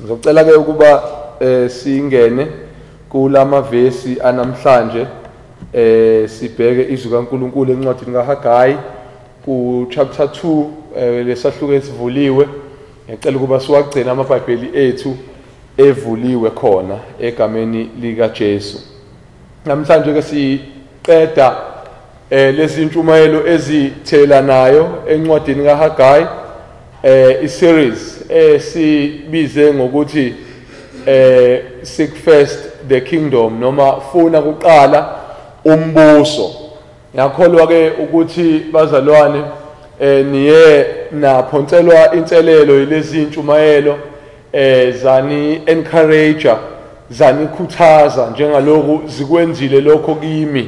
Ngicela ke ukuba singene kulama vesi anamhlanje sibheke izwi kaNkuluNkulu encwadini kaHagayi ku chapter 2 lesahluko esivuliwe. Ngicela ukuba siwagcine amabhayibheli ethu evuliwe khona egameni lika Jesu. Namhlanje ke siqeda lezi intshumayelo ezithelanayo encwadini kaHagayi i-series sibize ngokuthi seek first the kingdom noma funa kuqala umbuso. Ngiyakholwa ke ukuthi bazalwane niye naphonselwa inselelo yilezi intshumayelo zani encourage zani khuthaza njengaloku zikwenzile lokho kimi.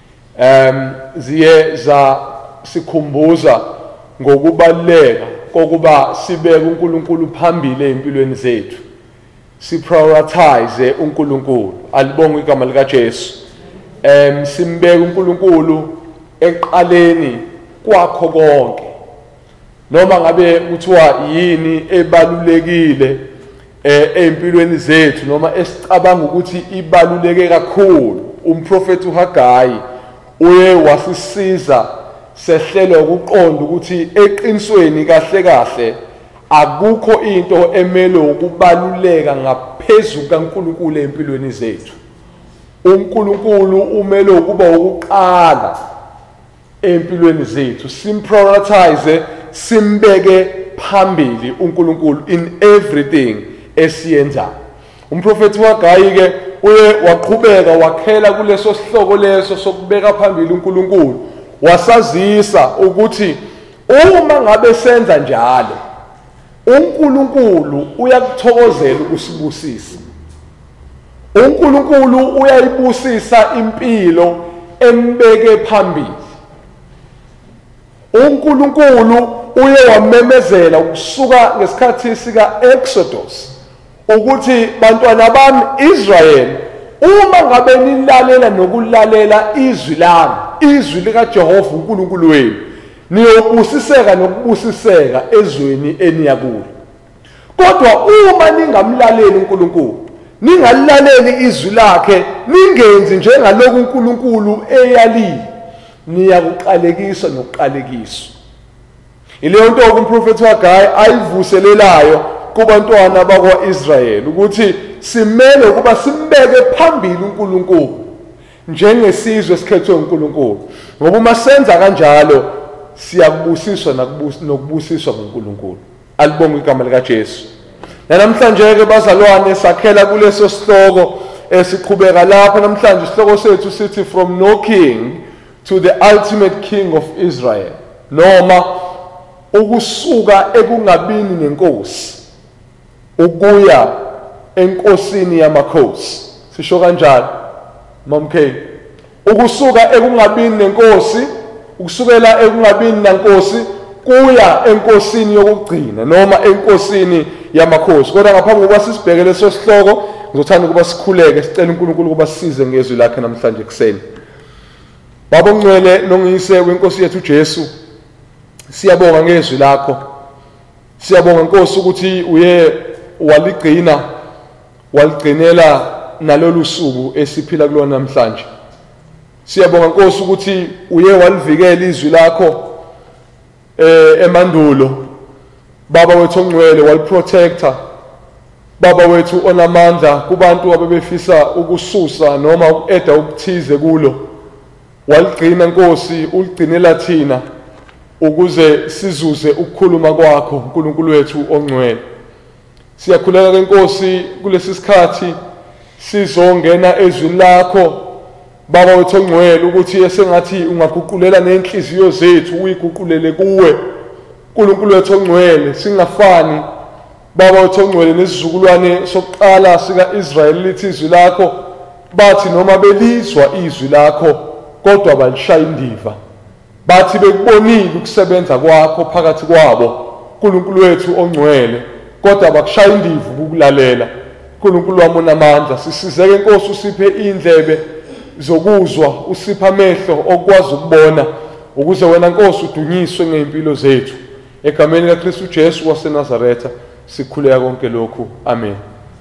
Ziye za sikhumbuza ngokubaleka kokuba sibeke uNkulunkulu phambili empilweni zethu, siprioritize uNkulunkulu. Alibonge igama lika Jesu. Simbeke uNkulunkulu eqaleni kwakho konke. Noma ngabe kuthiwa yini ebalulekile empilweni zethu noma esicabanga ukuthi ibaluleke kakhulu, umprofeti uHagayi uye wasisiza sehlelo ukuqonda ukuthi eqinisweni kahle kahle akukho into emele ukubaluleka ngaphezulu kaNkulunkulu empilweni zethu. uNkulunkulu umele ukuba ukuqala empilweni zethu, simprioritize, simbeke phambili uNkulunkulu in everything esiyenzayo. Umprofeti uHagayi ke uye waqhubeka wakhela kuleso sihloko leso sokubeka phambili uNkulunkulu, wasazisa ukuthi uma ngabe senza njalo uNkulunkulu uyakuthokozela ukusibusisa. uNkulunkulu uyayibusisa impilo embeke phambili. uNkulunkulu uye wamemezela ukusuka ngesikhathi sika Exodus ukuthi bantwana bami Israel, uma ngabe nilalela nokulalela izwi lami, izwi lika Jehova uNkulunkulu wenu, niyobusiseka nokubusiseka ezweni eniya kulo. Kodwa uma ningamlaleli uNkulunkulu, ningalaleli izwi lakhe, ningenzi njengalokhu uNkulunkulu eyalile, niyakuqalekiswa nokuqalekiswa. Ileyo nto umprofeti uHagayi ayivuselelayo kubantwana bakwa-Israyeli ukuthi simele ukuba simbeke phambili uNkulunkulu njengesizwe esikhethwe uNkulunkulu, ngoba uma senza kanjalo siyakubusiswa nokubusiswa nguNkulunkulu. Alibonge igama lika Jesu. Namhlanje ke bazalwane sakhela kuleso sihloko esiqhubeka lapha namhlanje. Isihloko sethu sithi from no king to the ultimate king of Israel, noma ukusuka ekungabini nenkosi ukuya enkosini yamakhosi. Sisho kanjalo mamkhe, ukusuka ekungabini nenkosi, ukusukela ekungabini nankosi kuya enkosini yokugcina noma enkosini yamakhosi. Kodwa ngaphambi kokuba sisibheke leso sihloko, ngizothanda ukuba sikhuleke sicela uNkulunkulu ukuba sisize ngezwi lakhe namhlanje kuseni. Baba ongcwele nongiyise kwenkosi yethu Jesu, siyabonga ngezwi lakho. Siyabonga Nkosi ukuthi uye waligcinela nalolu suku esiphila kulona namhlanje. Siyabonga Nkosi ukuthi uye walivikela izwi lakho emandulo. Baba wethu ongcwele waliprotecta. Baba wethu onamandla kubantu abebefisa ukususa noma ukueda ukuthize kulo, waligcina Nkosi, uligcinela thina ukuze sizuze ukukhuluma kwakho uNkulunkulu wethu ongcwele. Siyakhuleka ke Nkosi kulesi sikhathi sizongena ezwini lakho Baba wethu ongcwele ukuthi esengathi ungaguqulela nenhliziyo zethu uyiguqulele kuwe uNkulunkulu wethu ongcwele, singafani Baba wethu ongcwele nesizukulwane sokuqala sika Israyeli. Lithi izwi lakho bathi noma belizwa izwi lakho kodwa balishaya indiva, bathi bekubonile ukusebenza kwakho phakathi kwabo uNkulunkulu wethu ongcwele kodwa bakushaya indiva ukulalela. uNkulunkulu wami onamandla, sisizeke Nkosi, usiphe indlebe zokuzwa, usiphe amehlo okwazi ukubona, ukuze wena Nkosi udunyiswe ngeimpilo zethu. Egameni likaKristu Jesu waseNazaretha sikhuleka konke lokhu. Amen.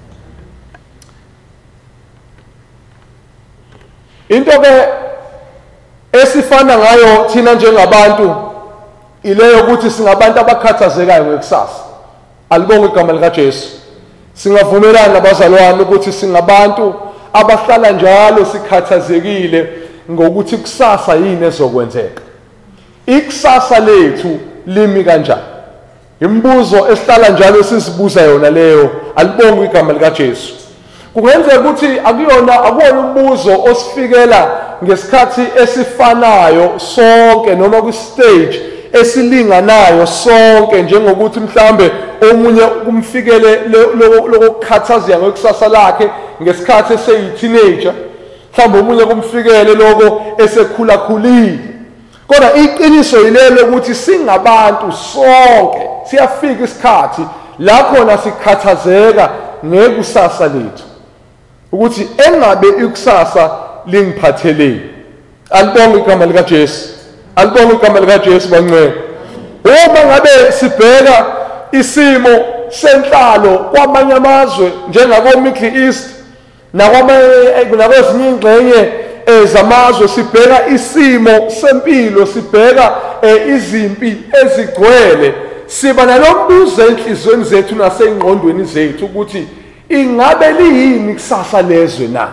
Into ke esifana ngayo thina njengabantu ileyo ukuthi singabantu abakhathazekayo ngekusasa. Alibonge igama lika Jesu. Singavumelana nabazalwane ukuthi singabantu abahlala njalo sikhathazekile ngokuthi kusasa yini ezokwenzeka. Ikusasa lethu limi kanjani? Imibuzo esihlala njalo sisibuza yona leyo. Alibonge igama lika Jesu. Kungenzeka ukuthi akuwona umbuzo osifikela ngesikhathi esifanayo sonke noma ku stage esilinganayo sonke, njengokuthi mhlambe omunye kumfikele lokukhathazeka ngekusasa lakhe ngesikhathi eseyi-teenager, mhlambe omunye kumfikele lokho esekhulakhulile. Kodwa iqiniso yilelo ukuthi singabantu sonke siyafika isikhathi la khona sikhathazeka ngekusasa lethu, ukuthi engabe ikusasa lingiphatheleni. Alibonge igama lika Jesu. Alibonge igama lika Jesu bangcwele. Uma ngabe sibheka isimo senhlalo kwamanye amazwe njengako Middle East nakwezinye ingxenye zamazwe, sibheka isimo sempilo, sibheka izimpi ezigcwele, siba nalombuzo enhlizweni zethu nasengqondweni zethu ukuthi ingabe liyini kusasa lezwe na?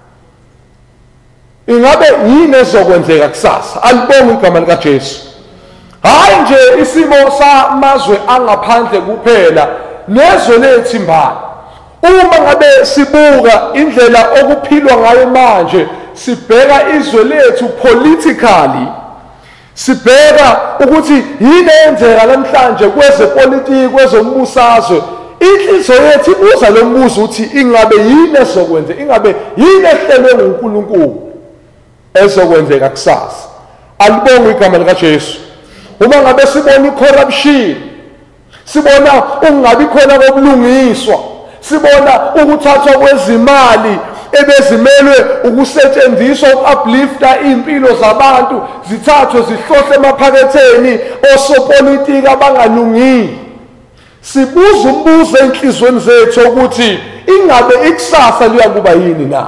Ingabe yini ezokwenzeka kusasa? Alibonge igama lika Jesu. Hayi nje isimo samazwe angaphandle kuphela, nezwe lethu imbala. Uma ngabe sibuka indlela okuphilwa ngayo manje, sibheka izwe lethu politically, sibheka ukuthi yini eyenzeka namhlanje kwezepolitiki, kwezombusazwe, inhliziyo yethu ibuza lo mbuzo ukuthi ingabe yini ezokwenzeka, ingabe yini ehlelwe nguNkulunkulu ezokwenzeka kusasa. Alibonge igama lika Jesu. Uma ngabe sibona i-corruption, sibona ukungabi khona kobulungiswa, sibona ukuthathwa kwezimali ebezimelwe ukusetshenziswa uku-uplifta iy'mpilo zabantu, zithathwe zihloswe emaphaketheni osopolitiki abangalungile, sibuza umbuzo enhlizweni zethu ukuthi ingabe ikusasa liyakuba yini na?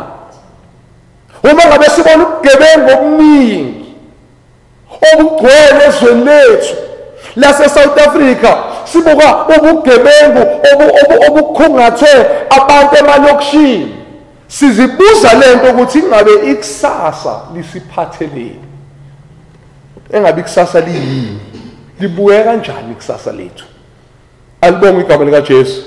Uma ngabe sibona ubugebengu obuningi obugcwele ezweni lethu lase-South Africa, sibuka ubugebengu obukhungathe abantu emalokishini, sizibuza lento ukuthi ingabe ikusasa lisiphatheleni, engabe ikusasa liyini, libuye kanjani ikusasa lethu. Alibonge igama lika Jesu.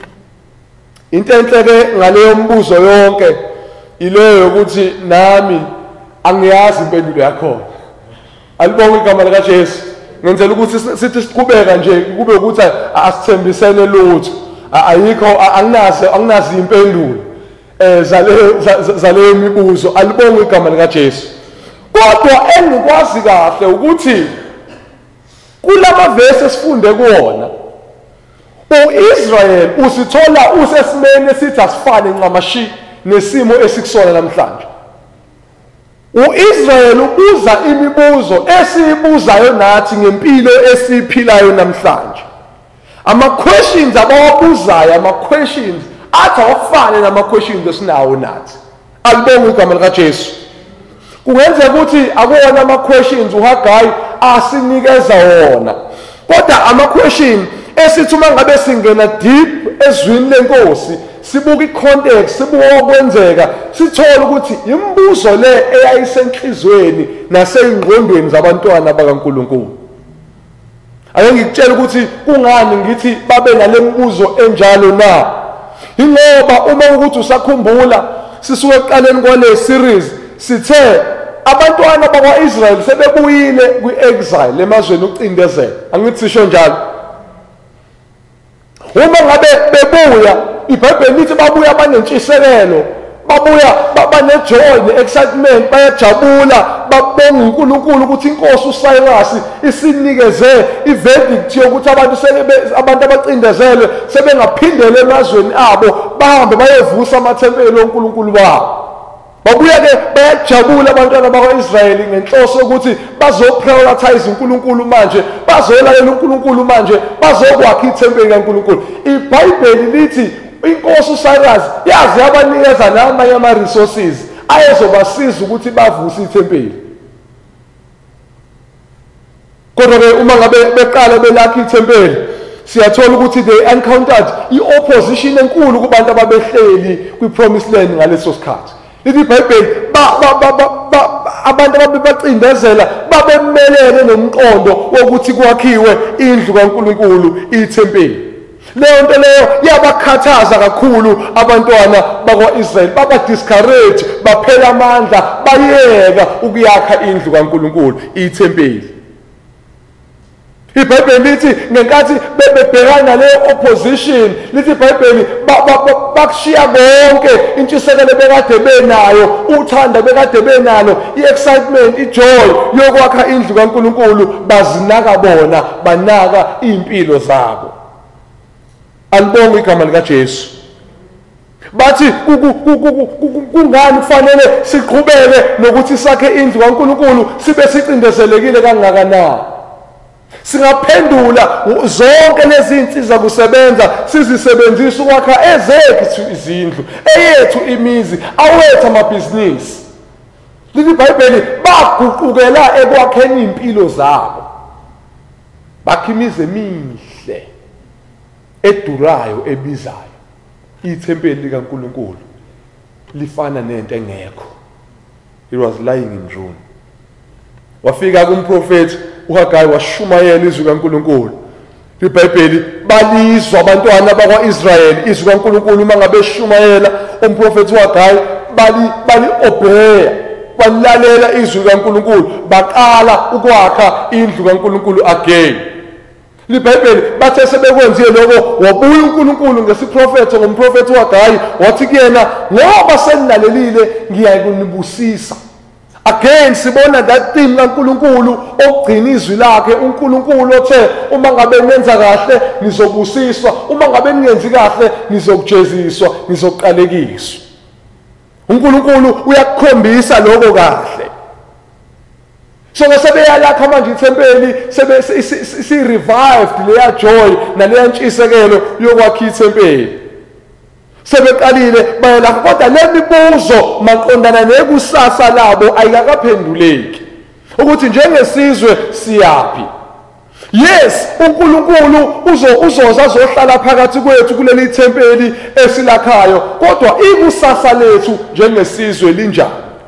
Into enhle ke ngaleyo mbuzo yonke ileyo yokuthi nami angiyazi impendulo yakhona. Alibonge igama lika Jesu. Ngenzela ukuthi sithi siqhubeka nje kube ukuthi asithembisene lutho, ayikho, anginazi impendulo zaleyo mibuzo. Alibonge igama lika Jesu. Kodwa engikwazi kahle ukuthi kulama verse esifunde kuwona, uIsrael usithola usesimeni esithi asifane ncamashi nesimo esikusona namhlanje. uIsrael ubuza imibuzo esiyibuzayo nathi ngempilo esiphilayo namhlanje. Ama-questions abawabuzayo, ama-questions athi awafane nama-questions esinawo nathi. Alibonge igama lika Jesu. Kungenzeka ukuthi akuwona ama-questions uHagayi asinikeza wona, kodwa ama-question esithi uma ngabe singena deep ezwini lenkosi, sibuka i-context, sibuka okwenzeka, sithole ukuthi imibuzo le eyayisenhlizweni nasey'ngqondweni zabantwana bakaNkulunkulu. Ake ngikutshela ukuthi kungani ngithi babe nale mibuzo enjalo na. Ingoba uma ukuthi usakhumbula sisuke ekuqaleni kwale series sithe abantwana bakwa-Israyeli sebebuyile kwi-exile emazweni okucindezela. Angithi sisho njalo. Uma ngabe bebuya, iBhayibheli lithi babuya banentshisekelo, babuya banejoy, ne-excitement, bayajabula, babonga uNkulunkulu ukuthi inkosi uSayirasi isinikeze i-verdict yokuthi abantu abacindezelwe sebengaphindela emazweni abo, bahambe bayevusa amathempeli oNkulunkulu wabo. Babuya-ke bayajabula abantwana bakwa-Israyeli ngenhloso yokuthi bazoprioritize uNkulunkulu manje, bazolalela uNkulunkulu manje, bazokwakha ithempeli kaNkulunkulu. IBhayibheli lithi inkosi uCyrus yazi yabanikeza namanye ama-resources ayezobasiza ukuthi bavuse ithempeli. Kodwa-ke uma ngabe beqala belakha ithempeli, siyathola ukuthi they encountered i-opposition enkulu kubantu ababehleli kwi-promised land ngaleso sikhathi. Lithi iBhayibheli abantu ababebacindezela babemelele nomqondo wokuthi kwakhiwe indlu kaNkulunkulu, ithempeli. Leyo nto leyo yabakhathaza kakhulu abantwana bakwa-Israyeli, baba-discourage, baphela amandla, bayeka ukuyakha indlu kaNkulunkulu, ithempeli. IBhayibheli lithi ngenkathi bebhekana naleyo opposition, lithi iBhayibheli bakushiya konke, intshisekelo bekade benayo, uthando bekade benalo, i-excitement, i-joy yokwakha indlu kaNkulunkulu, bazinaka bona, banaka iy'mpilo zabo. Alibonge igama likaJesu. Bathi kungani kufanele siqhubeke nokuthi sakhe indlu kaNkulunkulu sibe sicindezelekile kangakanani? Singaphendula zonke lezi zinsiza kusebenza sizisebenzisa ukwakha ezethu izindlu, eyethu imizi, awethu amabhizinisi. Lithi iBhayibheli baguqukela ekwakheni impilo zabo, bakha imizi emihle edurayo ebizayo. Ithempeli likaNkulunkulu lifana nento engekho. It was lying in ruin. Wafika kumprofeti uHagayi washumayela izwi kaNkulunkulu. IBhayibheli balizwa abantwana bakwa-Israyeli izwi kaNkulunkulu uma ngabe shumayela umprofeti uHagayi, bali obeya, balalela izwi kaNkulunkulu, baqala ukwakha indlu kaNkulunkulu again. IBhayibheli bathe sebekwenzile lokho, wabuya uNkulunkulu ngesiprofetho ngomprofeti uHagayi wathi kuyena, ngoba senilalelile ngiyakunibusisa. Again sibona that theme kaNkulunkulu okugcina izwi lakhe. uNkulunkulu othe uma ngabe nenza kahle nizobusiswa, uma ngabe ningenzi kahle nizokujeziswa, nizoqalekiswa. uNkulunkulu uyakukhombisa lokho kahle. So sebeyalakha manje ithempeli, si-revived leya joy naleya ntshisekelo yokwakha ithempeli. Sebeqalile bayalakha, kodwa le mibuzo maqondana nekusasa labo ayikakaphenduleki. Ukuthi njengesizwe siyaphi? Yes, uNkulunkulu uzoza azohlala phakathi kwethu kuleli thempeli esilakhayo, kodwa ikusasa lethu njengesizwe linjani?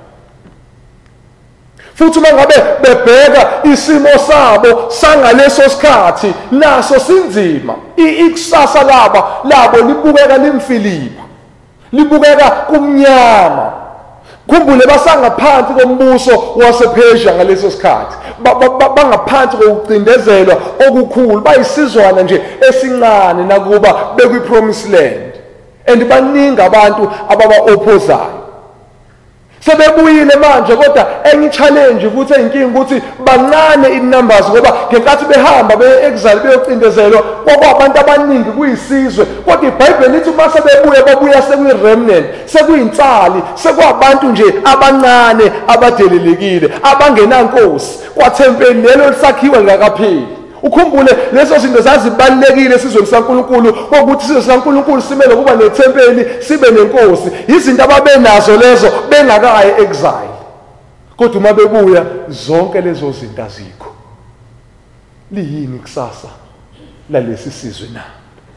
Futhi uma ngabe bebheka isimo sabo sangaleso sikhathi, naso sinzima. Ikusasa labo libukeka limfiliba, libukeka kumnyama. Khumbule basangaphansi kombuso wasePersia ngaleso sikhathi, bangaphansi kokucindezelwa okukhulu, bayisizwana nje esincane nakuba bekwi-promised land, and baningi abantu ababa-opposayo. Sebebuyile manje, kodwa enye challenge ukuthi eyinkinga ukuthi bancane in-numbers, ngoba ngenkathi behamba be-exile beyocindezelwa kwabantu abaningi kuyisizwe. Kodwa iBhayibheli lithi uma sebebuya babuya sekuyi-remnant, sekuyintsali, sekwabantu nje abancane abadelelekile, abangenankosi, kwathempeli lelo lisakhiwa lingakapheli. Ukhumbule lezo zinto zazibalulekile esizweni sikaNkulunkulu, ukuthi isizwe sikaNkulunkulu simele kuba nethempeli, sibe nenkosi. Izinto ababenazo lezo bengakayi exile, kodwa uma bebuya zonke lezo zinto azikho. Liyini kusasa lalesi sizwe na?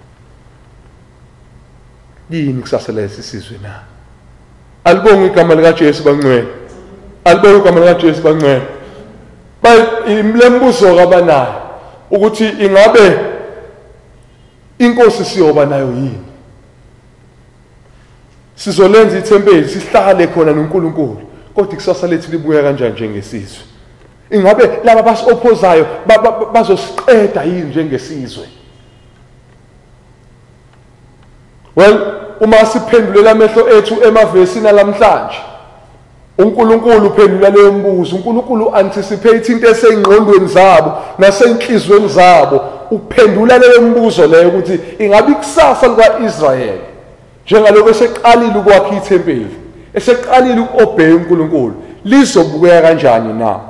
Liyini kusasa lalesi sizwe na? Alibonge igama likaJesu bangcwele, alibonge igama likaJesu bangcwele. Imlembuzo kabanayo ukuthi ingabe inkosi siyoba nayo yini? Sizolenza ithempeli sihlale khona noNkulunkulu, kodwa ikusasa lethu libuya kanjani njengesizwe? Ingabe laba basi-opposayo bazosiqeda yini njengesizwe? Well, uma siphendulela amehlo ethu emavesini namhlanje, uNkulunkulu uphendula leyo mbuzo. uNkulunkulu anticipate into eseyingqondweni zabo naseyinhlizweni zabo, uphendula leyo mbuzo leyo ukuthi ingabe ikusasa lika-Israyeli njengalokho eseqalile ukwakha ithempeli, eseqalile uku-obey uNkulunkulu lizobukeka kanjani na?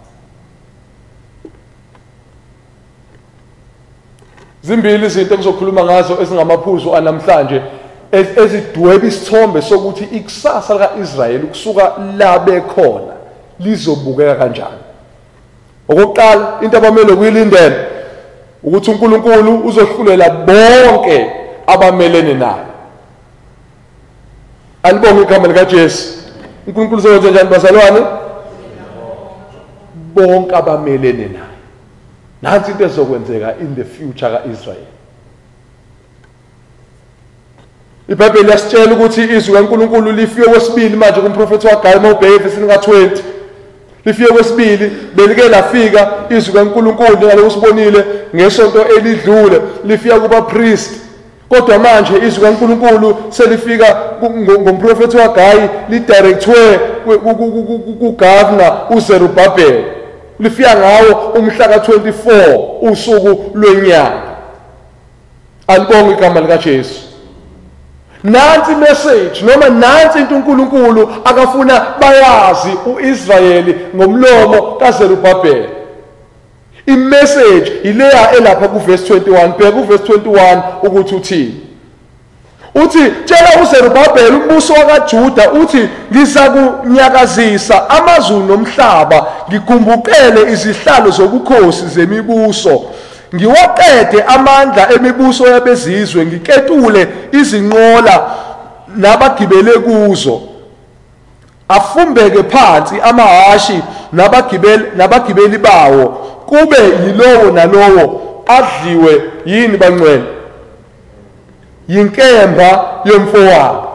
Zimbili izinto engizokhuluma ngazo ezingamaphuzu anamhlanje ezidweba isithombe sokuthi ikusasa lika-Israyeli ukusuka la bekhona lizobukeka kanjani. Okokuqala, into abamele ukuyilindela ukuthi uNkulunkulu uzohlulela bonke abamelene naye. Alibonge igama likaJesu. uNkulunkulu uzokwenza njani bazalwane? Bonke abamelene naye. Nansi into ezokwenzeka in the future ka-Israyeli. iBhayibheli yasitshela ukuthi izwi kaNkulunkulu lifike kwesibili manje kumprofethi uHagayi mawubheka evesini ka-20. Lifike kwesibili belike lafika izwi kaNkulunkulu ngalokho sibonile ngesonto elidlule lifika kubapriest. Kodwa manje izwi kaNkulunkulu selifika ngomprofethi uHagayi lidirectwe kugovernor uZerubabel. Lifika ngawo umhla ka-24 usuku lwenyanga. Alibonge igama likaJesu. Nansi message noma nansi into uNkulunkulu akafuna bayazi uIsrayeli ngomlomo kaZerubabel. I-message ileya elapha kuverse 21. Bheka kuverse 21 ukuthi uthini. Uthi tshela uZerubabel umbuso wakaJuda uthi ngizakunyakazisa amazulu nomhlaba ngigumbukele izihlalo zobukhosi zemibuso ngiwaqede amandla emibuso yabezizwe ngiketule izinqola nabagibele kuzo afumbeke phansi amahashi nabagibeli bawo kube yilowo nalowo adliwe yini bangcwele yinkemba yomfowabo.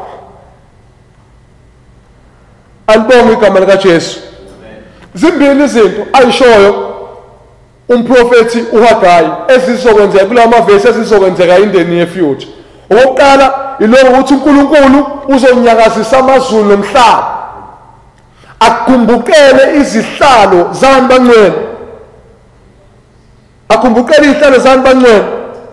Alibonge igama likaJesu. Zimbili izinto ayishoyo umprofethi uHagayi ezizokwenzeka kula mavesi ezizokwenzeka in the near future. Okokuqala ilokho ukuthi uNkulunkulu uzonyakazisa amazulu nomhlaba akumbukele izihlalo zani bangcwele akumbukele izihlalo zani bangcwele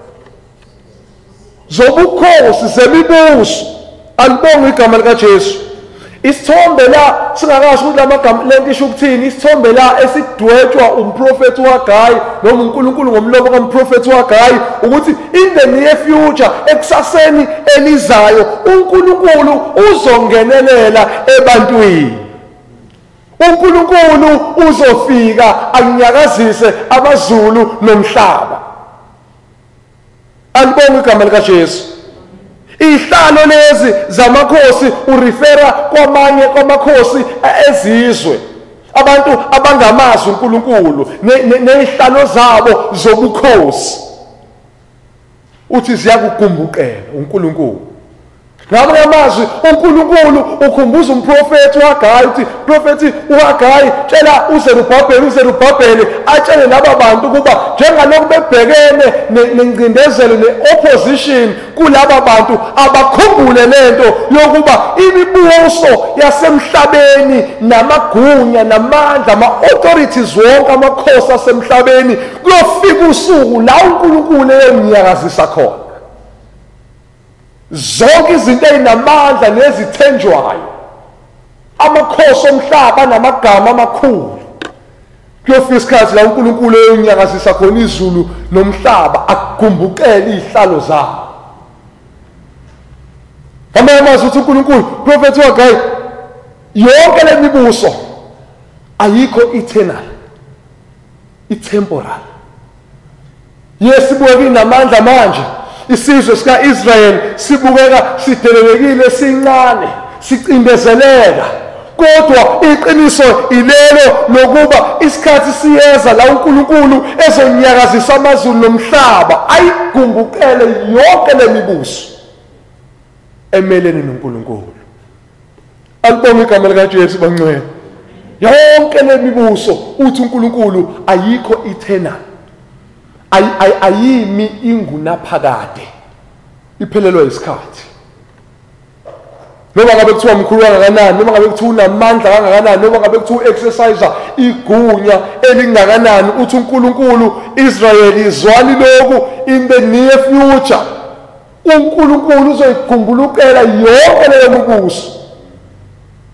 zobukhosi zemibuso. Alibonge igama likaJesu. Isithombe la singakasho ukuthi lamagama lento isho ukuthini. Isithombe la esidwetshwa umprofethi uHagayi noma uNkulunkulu ngomlomo kamprofethi uHagayi ukuthi in the near future ekusaseni elizayo uNkulunkulu uzongenelela ebantwini. uNkulunkulu uzofika anyakazise amazulu nomhlaba. Alibonge igama likaJesu. Ihlalo lezi zamakhosi urefera kwamakhosi ezizwe. Abantu abangamazi uNkulunkulu nezihlalo zabo zobukhosi. Uthi ziyakugumbukela uNkulunkulu. Ngamanye amazwi uNkulunkulu ukhumbuza umprofethi uHagayi uthi profethi uHagayi tshela uZerubabel atshele laba bantu kuba njengalokhu bebhekene nengcindezelo neopposition kulaba bantu abakhumbule lento yokuba imibuso yasemhlabeni namagunya namandla ama-authorities wonke amakhosi asemhlabeni kuyofika usuku la uNkulunkulu eyemnyakazisa khona. Zonke izinto ezinamandla nezithenjwayo amakhosi omhlaba namagama amakhulu kuyofika isikhathi la uNkulunkulu eyonyakazisa khona izulu nomhlaba akugumbukele izihlalo zabo. Ngamanye amazwi uthi uNkulunkulu profethi uHagayi yonke le mibuso ayikho eternal, i-temporal. Yesibukeka inamandla manje. Isizwe sika-Israyeli sibukeka sidelelekile sincane sicindezeleka kodwa iqiniso ilelo lokuba isikhathi siyeza la uNkulunkulu ezonyakazisa amazulu nomhlaba ayigumbukele yonke le mibuso emelene noNkulunkulu. Alibonge igama likaJesu bangcwele. Yonke le mibuso uthi uNkulunkulu ayikho eternal, ayimi ingunaphakade iphelelwe isikhathi. Noma ngabe kuthiwa mkhulu kangakanani, noma ngabe kuthiwa unamandla kangakanani, noma ngabe kuthiwa exercise igunya elingakanani, uthi uNkulunkulu Israyeli izwani lokhu in the near future uNkulunkulu uzoyigumbulukela yonke leyo mibuso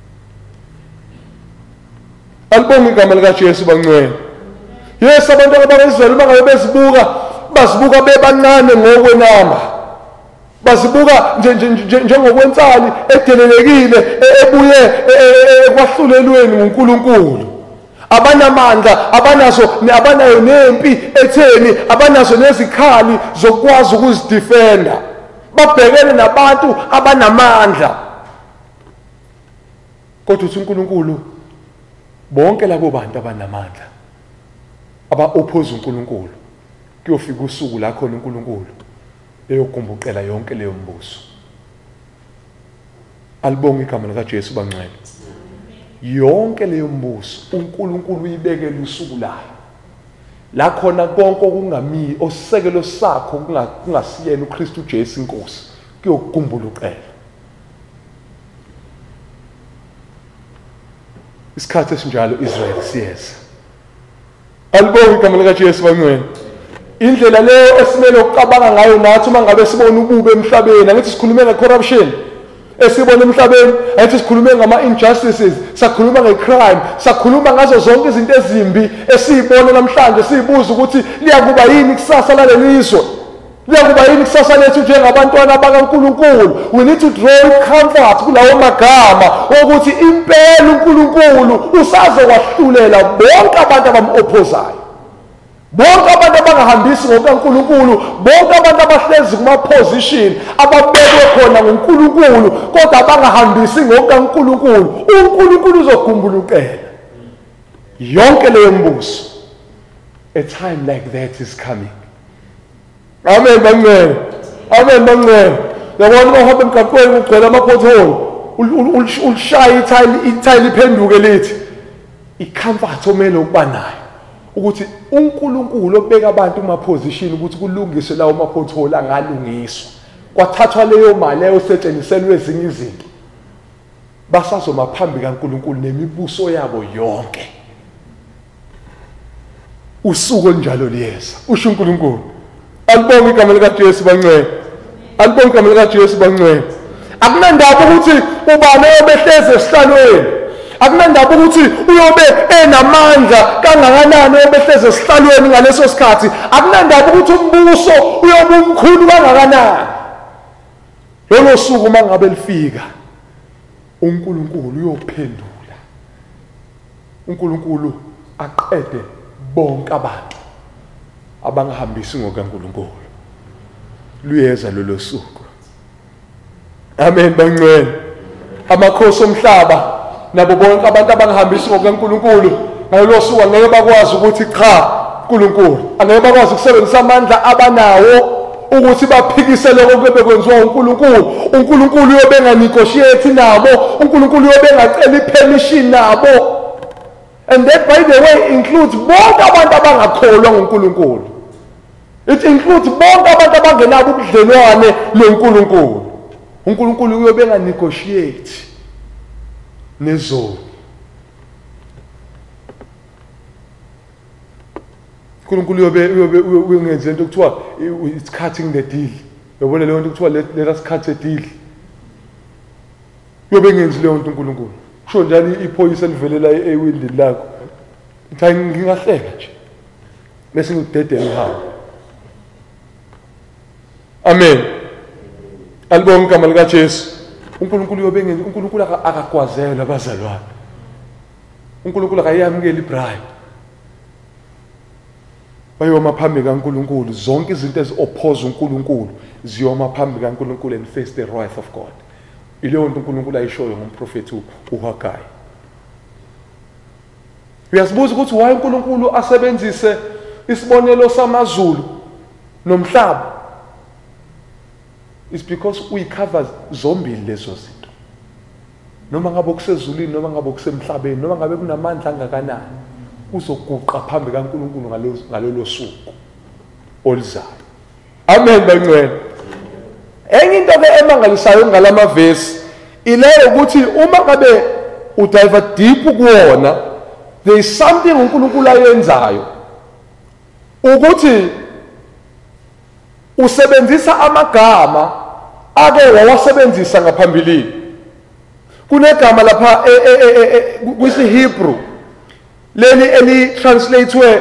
Alibonge igama likaJesu bangcwele. Yes, abantu abangezizwela uma ngabe bazibuka bebancane ngokwenamba. Bazibuka njengokwensali edelelekile ebuye kwahlulelweni nguNkulunkulu. Abanamandla, abanayo nempi etheni, abanazo nezikhali zokwazi ukuzidefenda. Babhekene nabantu abanamandla. Kodwa uthi uNkulunkulu bonke labo bantu abanamandla aba-oppose uNkulunkulu kuyofika usuku la khona uNkulunkulu eyogumbuqela yonke leyo mbuso. Alibonge igama likaJesu bangcwele. Yonke leyo mbuso uNkulunkulu uyibekele usuku layo la khona konke okungami osekelo sakho kungasiyena uKristu Jesu inkosi kuyokugumbuluqela. Isikhathi esinjalo Israel siyeza. Alibonge igama likaJesu bangcwele. Indlela leyo esimele ukucabanga ngayo nathi uma ngabe sibona ububi emhlabeni, angithi sikhulume nge-corruption esibona emhlabeni, angithi sikhulume ngama-injustices, sakhuluma nge-crime, sakhuluma ngazo zonke izinto ezimbi esiyibona namhlanje, siyibuza ukuthi liyakuba yini kusasa lalelizwe, liyakuba yini kusasa lethu njengabantwana bakaNkulunkulu. We need to draw comfort kulawo magama ukuthi impela uNkulunkulu usazokwahlulela bonke abantu abam-opposayo, bonke abantu abangahambisi ngokaNkulunkulu, bonke abantu abahlezi kuma-position ababekwe khona nguNkulunkulu kodwa abangahambisi ngokaNkulunkulu. uNkulunkulu uzogumbulukela yonke leyo mbuso. A time like that is coming. Amen bangcwele. Amen bangcwele. Yabona uma uhamba emgaqweni kugcwele ama-pothole, ulishaya ithayili iphenduke lithi i-comfort omele ukuba nayo ukuthi uNkulunkulu obeka abantu kuma-position ukuthi kulungiswe lawo ma-pothole angalungiswa. Kwathathwa leyo mali leyo setshenziselwe ezinye izinto. Basazoma phambi kaNkulunkulu nemibuso yabo yonke. Usuku njalo liyeza. Usho uNkulunkulu. Alibonge igama likaJesu bangcwele. Alibonge igama likaJesu bangcwele. Akunandaba ukuthi ubani obehleze esihlalweni. Akunandaba ukuthi uyobe enamandla kangakanani obehleze esihlalweni ngaleso sikhathi. Akunandaba ukuthi umbuso uyobe umkhulu kangakanani. Lelo suku mangabe lifika, uNkulunkulu uyophendula. uNkulunkulu aqede bonke abantu abangahambisi ngokaNkulunkulu. Luyeza lolo suku. Amen bangcwele. Amakhosi omhlaba nabo bonke abantu abangahambisi ngokaNkulunkulu ngalolo suku angeke bakwazi ukuthi cha uNkulunkulu, angeke bakwazi ukusebenzisa amandla abanawo ukuthi baphikise lokho bekwenziwa uNkulunkulu. uNkulunkulu uyobe enganegotiate nabo, uNkulunkulu uyobe engacela ipermission nabo. And that, by the way, includes bonke abantu abangakholwa ngoNkulunkulu. It includes bonke abantu abangenabo ubudlelwane noNkulunkulu. uNkulunkulu uyobe enganegotiate nezoni. uNkulunkulu uyobe ungenze into kuthiwa it's cutting the deal. Yabona leyo nto kuthiwa let us cut a deal. Uyobe ngenzi leyo nto uNkulunkulu. Kusho njalo iphoyisa livelela ewindini lakho. Ngithi ngingahleka nje. Bese ngidedela ngihamba. Amen. Alibonge igama likaJesu. uNkulunkulu uyobe ngenzi, uNkulunkulu akagwazela abazalwane. uNkulunkulu akayamukela ibribe. Bayoma phambi kaNkulunkulu, zonke izinto ezi-oppose uNkulunkulu ziyoma phambi kaNkulunkulu and face the wrath of God. Ileyo nto uNkulunkulu ayishoyo ngomprofethi uHagai. Uyazibuza ukuthi why uNkulunkulu asebenzise isibonelo samaZulu nomhlaba? It's because uyicover zombili lezo zinto. Noma ngabe kusezulwini, noma ngabe kusemhlabeni, noma ngabe kunamandla angakanani, uzoguqa phambi kaNkulunkulu ngalolo suku olizayo. Amen bangcwele. Enye into ke emangalisayo ngalama verse ileyo ukuthi uma ngabe udive deep kuwona, there is something uNkulunkulu ayenzayo ukuthi usebenzisa amagama ake wawasebenzisa ngaphambilini. Kunegama lapha kwisiHebrew leli eli-translate-we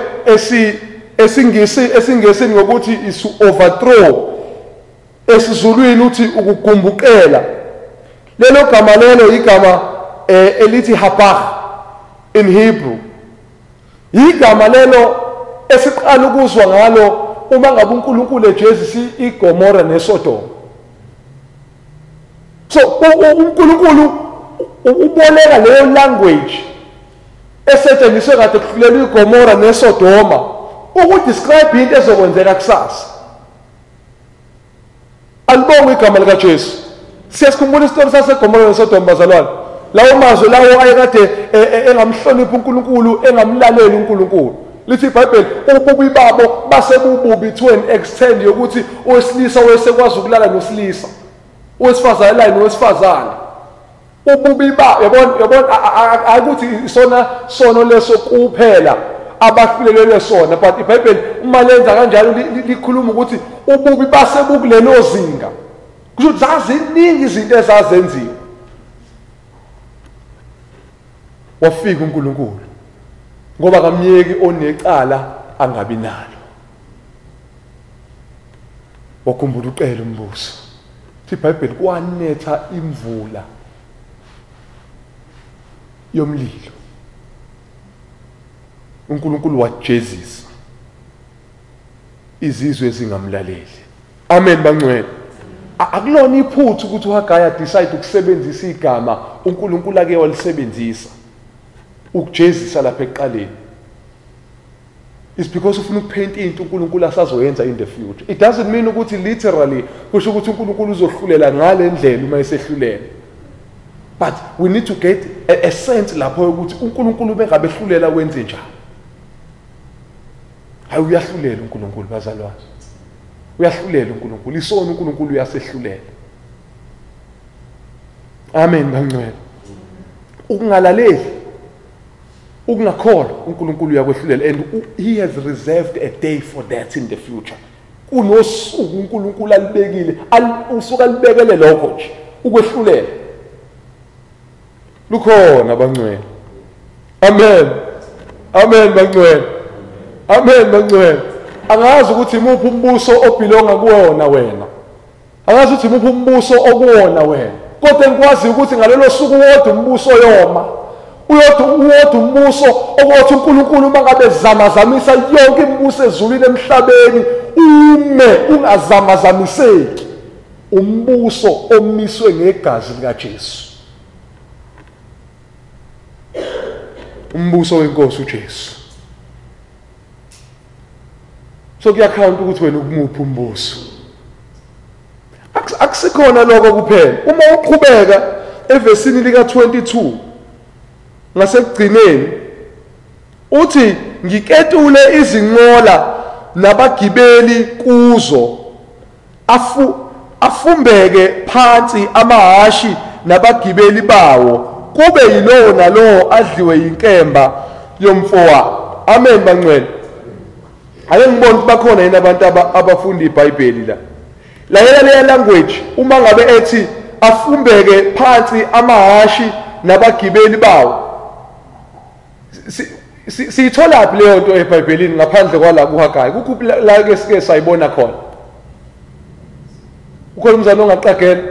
esingesini ngokuthi is overthrow, esizulwini uthi ukugumbukela. Lelo gama lelo igama elithi habach in Hebrew. Igama lelo esiqala ukuzwa ngalo uma ngabe uNkulunkulu ejezisa iGomora neSodom. So uNkulunkulu uboleka leyo language esetshenziswe kade kuhlelwa iGomora neSodoma ukudescribe into ezokwenzeka kusasa. Alibonge igama likaJesu. Siyasikhumbula isitori saseGomora neSodoma bazalwane. Lawo mazwi lawo ayekade engamhloniphi uNkulunkulu, engamlaleli uNkulunkulu. Lithi iBhayibheli ububi babo basebububi to an extent yokuthi owesilisa wayesekwazi ukulala nosilisa, owesifazane nowesifazane. Ububi babo yabona akuthi isona sono leso kuphela abahlulelwe sona, but iBhayibheli uma lenza kanjalo likhuluma ukuthi ububi basebukulelo zinga. Kusho zaziningi izinto ezazenziwa. Wafika uNkulunkulu ngoba kamyeki onecala angabi nalo. Wakhumbula uqela umbuso. iBhayibheli kwanetha imvula yomlilo. uNkulunkulu wajezisa izizwe ezingamlaleli. Amen bangcwele. Akulona iphuthu ukuthi uHagaya decide ukusebenzisa igama uNkulunkulu ake walisebenzisa ukujezisa lapha ekuqaleni. It's because ufuna ukupaint into uNkulunkulu asazoyenza in the future. It doesn't mean ukuthi literally kusho ukuthi uNkulunkulu uzohlulela ngale ndlela uma esehlulela. But we need to get a sense lapho ukuthi uNkulunkulu bengabe ehlulela wenze njani. Hayi uyahlulela uNkulunkulu bazalwane. Uyahlulela uNkulunkulu, isona uNkulunkulu uyasehlulela. Amen bangcwele. Ukungalaleli, ukungakholwa uNkulunkulu uyakwehlulela, and he has reserved a day for that in the future. Unosuku uNkulunkulu alibekile, usuka libekele lokho nje ukwehlulela. Lukhona bangcwele. Amen. Amen bangcwele. Amen bangcwele. Angazi ukuthi imuphi umbuso obelonga kuwona wena. Angazi ukuthi imuphi umbuso okuwona wena. Kodwa ngikwazi ukuthi ngalelo suku wodwa umbuso yoma. Uyodwa umbuso okuthi uNkulunkulu mangabe zamazamisa yonke imibuso ezulwini emhlabeni ume ungazamazamiseki. Umbuso omiswe ngegazi likaJesu. Umbuso wenkosi uJesu. So kuyakhawunta ukuthi wena ukumuphi umbuso. Akusikhona lokho kuphela. Uma uqhubeka evesini lika 22 ngasekugcineni uthi ngiketule izinqola nabagibeli kuzo afumbeke phansi amahashi nabagibeli bawo kube yilowo nalowo adliwe yinkemba yomfowabo. Amen bangcwele. Ake ngibone ukuthi bakhona yini abantu abafunda iBhayibheli la. Layela leya language uma ngabe ethi afumbeke phansi amahashi nabagibeli bawo. Siyithola phi leyo nto eBhayibhelini ngaphandle kwala kuHagaya? Kukuphi la ke sike sayibona khona? Ukhona umzana ongaqagela?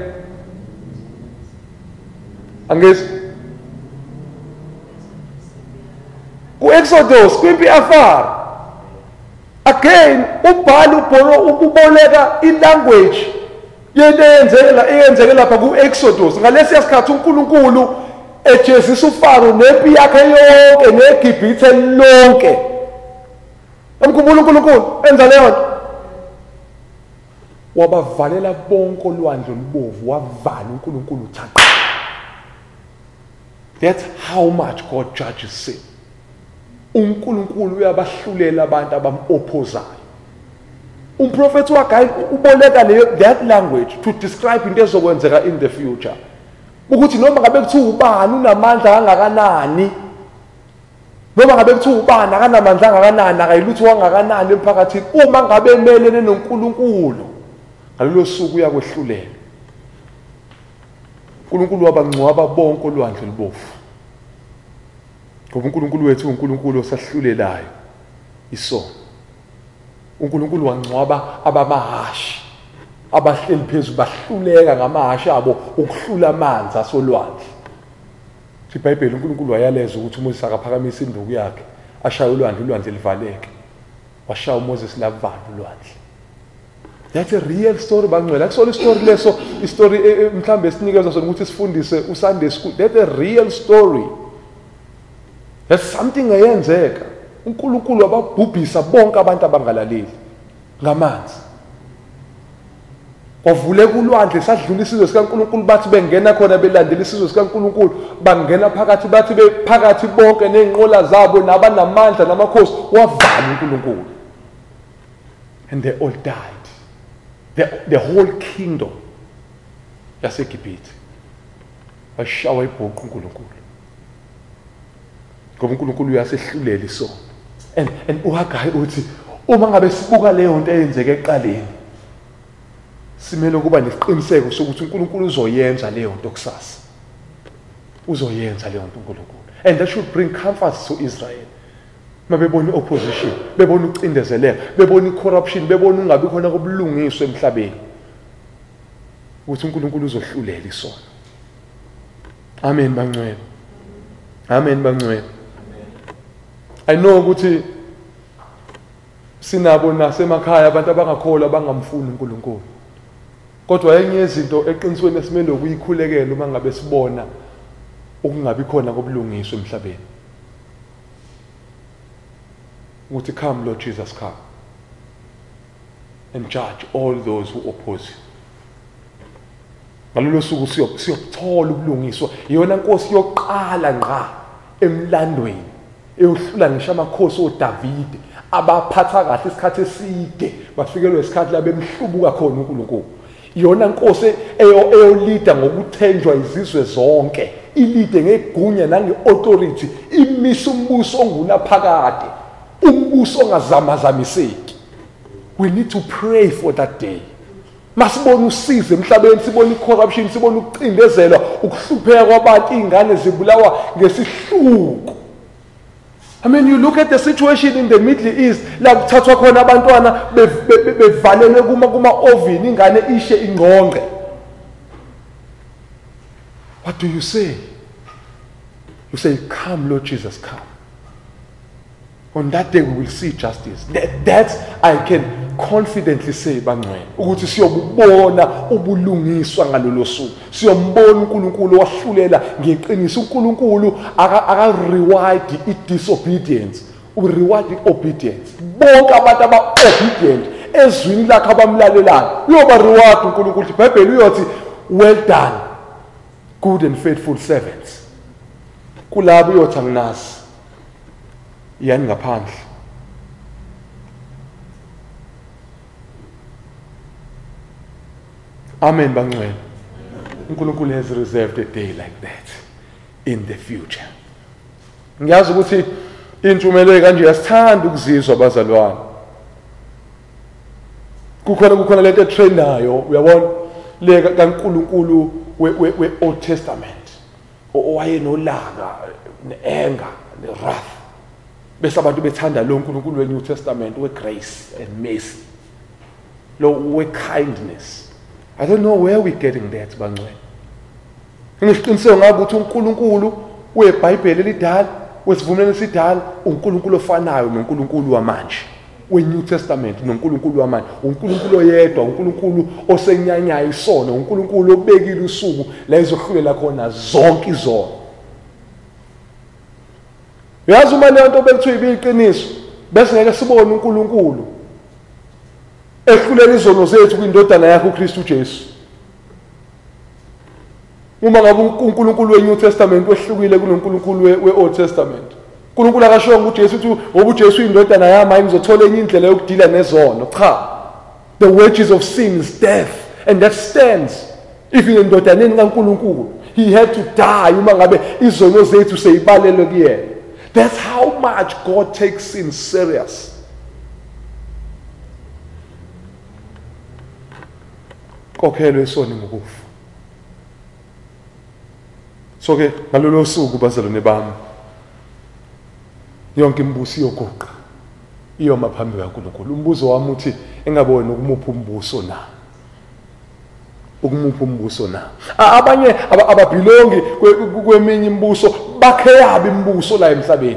Angezi ku-Exodus kwimpi afar. Again ubhali uboleka ilanguage yento eyenzeke lapha ku-Exodus. Ngalesi sikhathi uNkulunkulu ejezisa uFaro nempi yakhe yonke neGibhithe lonke. Umkhumbula uNkulunkulu enza leyo nto. Wabavalela bonke olwandle olubovu, wavala uNkulunkulu uthaqa. That's how much God judges sin. uNkulunkulu uyabahlulela abantu abamopposayo. Umprofeti waGayi uboleka that language to describe into ezokwenzeka in the future. Ukuthi noma ngabe kuthiwa ubani unamandla kangakanani, noma ngabe kuthiwa ubani akanamandla kangakanani, akayilutho kangakanani emphakathini, uma ngabe emelene noNkulunkulu ngalelo suku uyakwehlulela. uNkulunkulu wabangcwaba bonke olwandle lubovu. Ngoba uNkulunkulu wethu uNkulunkulu osahlulelayo isono. uNkulunkulu wangcwaba abamahashi abahleli phezulu bahluleka ngamahashi abo ukuhlula amanzi asolwandle. IBhayibheli uNkulunkulu wayaleza ukuthi uMoses akaphakamisa induku yakhe ashaye ulwandle livaleke. Washaya uMoses lavala ulwandle. That's a real story bangcwele. Akusona story leso, istory mhlambe esinikezwa sona ukuthi sifundise uSunday school. That's a real story. That's something eyenzeka. uNkulunkulu wababhubhisa bonke abantu abangalaleli ngamanzi. Kwavuleka ulwandle sadlula isizwe sikaNkulunkulu bathi bengena khona belandela isizwe sikaNkulunkulu bangena phakathi bathi bephakathi bonke nenqola zabo nabanamandla namakhosi wavala uNkulunkulu. And they all died. The whole kingdom yaseGibhithe washawa ibhuqu uNkulunkulu. Ngoba uNkulunkulu uyasehlulela isono. And uHagayi uthi uma ngabe sibuka leyo nto eyenzeke eqaleni simele ukuba nesiqiniseko sokuthi uNkulunkulu uzoyenza leyo nto kusasa. Uzoyenza leyo nto uNkulunkulu. And that should bring comfort to Israel. Mabebona opposition, bebona ucindezeleka, bebona corruption, bebona ungabi khona kobulungiswa emhlabeni. Ukuthi uNkulunkulu uzohlulela isono. Amen bangcwele. Amen bangcwele. I know ukuthi sinabo nasemakhaya abantu abangakholwa abangamfuni uNkulunkulu. Kodwa enye izinto eqinisweni esimele ukuyikhulekela uma ngabe sibona ukungabi khona kobulungiswa emhlabeni. Ukuthi come Lord Jesus, come and judge all those who oppose you. Ngalolo suku siyothola ubulungiswa. Iyona Nkosi yokuqala ngqa emlandweni eyohlula ngisho amakhosi oDavide abaphatha kahle isikhathi eside bafikelwe isikhathi la bemhlubuka khona uNkulunkulu. Iyona Nkosi eyolida ngokuthenjwa izizwe zonke, ilide ngegunya nangeauthority, imisa umbuso ongunaphakade, umbuso ongazamazamiseki. We need to pray for that day. Masibona usize emhlabeni, sibona icorruption, sibona ukucindezelwa, ukuhlupheka kwabantu, ingane zibulawa ngesihluku. I mean, you look at the situation in the Middle East, la kuthathwa khona abantwana bevalelwe kuma oven, ingane ishe ingqonqe. What do you say? You say, come Lord Jesus, come. On that day we will see justice. That I can confidently say bangcwele ukuthi siyobubona ubulungiswa ngalolo suku. Siyombona uNkulunkulu wahlulela ngeqiniso. uNkulunkulu aka reward i-disobedience, u reward i-obedience. Bonke abantu aba-obedient ezwini lakhe abamlalelayo uyoba reward uNkulunkulu. IBhayibheli uyothi well done good and faithful servants. Kulabo uyothi anginazi yani ngaphandle. Amen bangcwele. uNkulunkulu has reserved a day like that in the future. Ngiyazi ukuthi intshumeleko kanje yasithanda ukuzizwa abazalwane. Kukhona lento etrendayo uyabona le kaNkulunkulu we Old Testament. Owayenolaka neanger newrath. Bese abantu bethanda lo uNkulunkulu weNew Testament we-grace and mercy, lo we-kindness. I don't know where we're getting that bangcwele. Ngisiqiniseke ngabe ukuthi uNkulunkulu weBhayibheli elidala, wesivumelwano esidala, uNkulunkulu ofanayo noNkulunkulu wamanje, weNew Testament noNkulunkulu wamanje, uNkulunkulu oyedwa, uNkulunkulu osenyanyayo isono, uNkulunkulu obekile usuku la izohlulela khona zonke izono. Yazi uma le nto bekuthiwa ibiqiniso bese ngeke sibone uNkulunkulu ehlulela izono zethu kwindodana yakhe uKristu Jesu. Uma ngabe uNkulunkulu weNew Testament wehlukile kunoNkulunkulu weOld Testament, uNkulunkulu akasho ukuthi uJesu uthi ngoba uJesu indodana yami ngizothola enye indlela yokudila nezono. Cha, the wages of sin is death, and that stands even endodaneni kaNkulunkulu. He had to die uma ngabe izono zethu seyibalelwe kuyena. That's how much God takes sin serious. Kokhelo isoni ngokufa. So ke ngalolo suku bazalwane bami yonke imibuso iyogoqa iyoma phambi kaNkulunkulu. Umbuzo wami uthi engabe wena ukumuphi umbuso na? Ukumuphi umbuso na? Abanye ababhilongi kweminye imibuso bakhe yabo imibuso la emhlabeni.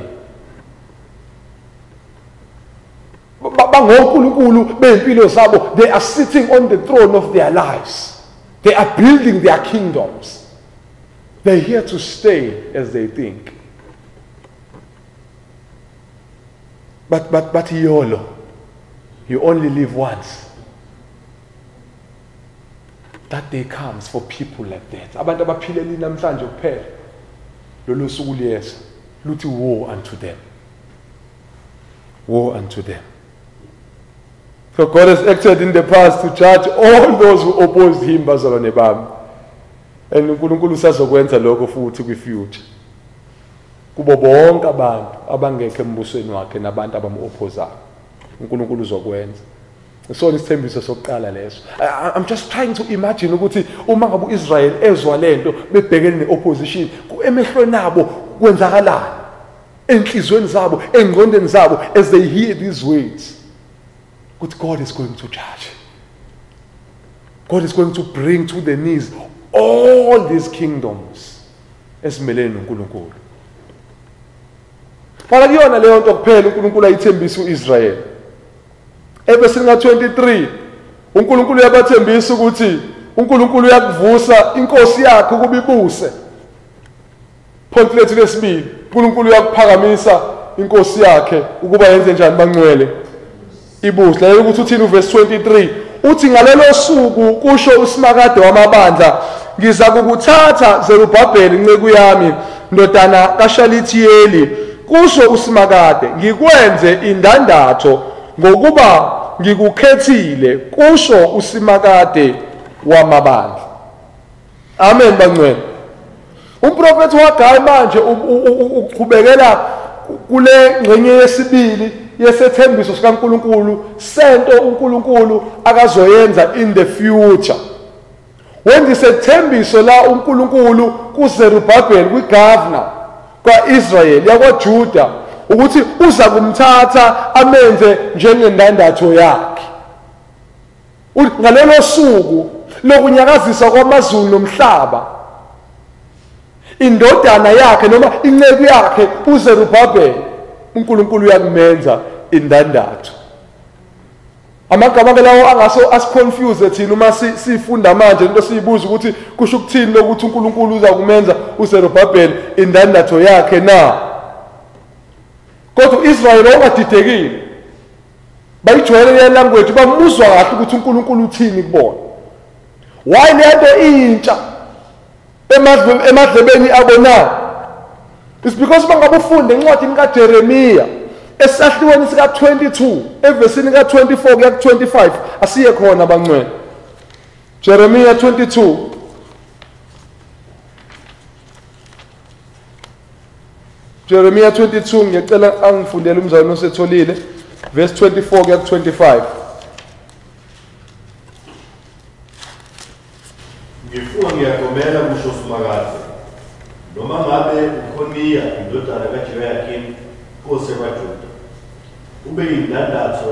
BangoNkulunkulu bempilo zabo, they are sitting on the throne of their lives. They are building their kingdoms. They're here to stay as they think. But YOLO, you only live once. That day comes for people like that. Abantu abaphileli namhlanje kuphela. Lolu suku liyeza. Luthi woe unto them. Woe unto them. So God has acted in the past to judge all those who opposed him, bazalwane bami. And uNkulunkulu usazokwenza lokho futhi kwi-future. Kubo bonke abantu abangekho embusweni wakhe nabantu abamu-opposayo. uNkulunkulu uzokwenza. Isona isithembiso sokuqala leso. I'm just trying to imagine ukuthi uma ngabe uIsrael ezwa lento bebhekene ne-opposition, emehlweni nabo kwenzakalani? Enhlizweni zabo, engqondweni zabo, as they hear these words. But God is going to judge. God is going to bring to the knees all these kingdoms esimelene noNkulunkulu. Fala kuyona leyo nto kuphela uNkulunkulu ayithembisa uIsrael. Evesini ka-23 uNkulunkulu uyabathembisa ukuthi uNkulunkulu uyakuvusa inkosi yakhe ukuba ibuse. Point lethu lesibili, uNkulunkulu uyakuphakamisa inkosi yakhe ukuba yenze njani bangcwele ibuse. Lalela ukuthi uthini uverse 23, uthi ngalelo suku kusho uSimakade wamabandla, ngiza kukuthatha Zerubhabheli inceku yami ndodana kaShalithiyeli, kusho uSimakade, ngikwenze indandatho ngokuba ngikukhethile, kusho uSimakade wamabandla. Amen bangcwele. Umprofethi uHagayi manje uqhubekela kule ngxenye yesibili yesethembiso sikaNkulunkulu sento uNkulunkulu akazoyenza in the future. Wenza isethembiso la uNkulunkulu kuZerubhabheli, kwigovernor kwaIsrael yakwaJuda, ukuthi uza kumthatha amenze njengendandatho yakhe. Ngalelo suku lokunyakazisa kwamazulu nomhlaba, indodana yakhe noma inceku yakhe uZerubhabheli, uNkulunkulu uyakumenza indandatho. Amagama lawo angaso asiconfuse thina uma sifunda manje into siyibuza ukuthi kusho ukuthini lokuthi uNkulunkulu uza kumenza uZerubhabheli indandatho yakhe na. Kodwa uIsrael ongadidekile bayijwayele le language, bamuzwa kahle ukuthi uNkulunkulu uthini kubona. Why lento intsha emadlebeni abo na? It's because bangabufunde incwadi kaJeremiya esahliweni sika 22 evesini ka 24 kuya ku 25 asiye khona bangcwele. Jeremiya 22 Jeremiya 22 ngiyacela angifundele umzalwane osetholile, verse 24 kuya ku 25. Ngifunga ngiyagomela kusho uSimakade, noma ngabe uKhoniya indodana kaJehoyakim inkosi yakwaJuda ube yindandatho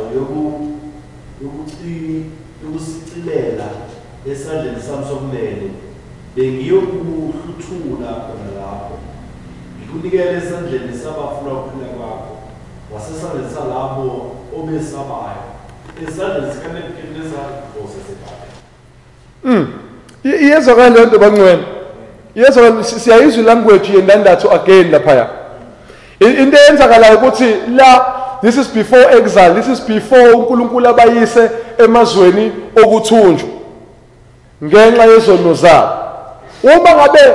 yokusicilela esandleni sami sokunene, bengiyokuhluthula khona lapho, ngikunikele esandleni sabafuna ukuphila kwakho, wasesandleni salabo obesabayo, esandleni sikaNebukadineza inkosi yaseBhabheli. Iyezwakala lento bangcwele. Iyezwakala, siyayizwa language yendandatho again laphaya. Into eyenzakalayo ukuthi la, this is before exile, this is before uNkulunkulu abayise emazweni okuthunjwa ngenxa yezono zabo. Uma ngabe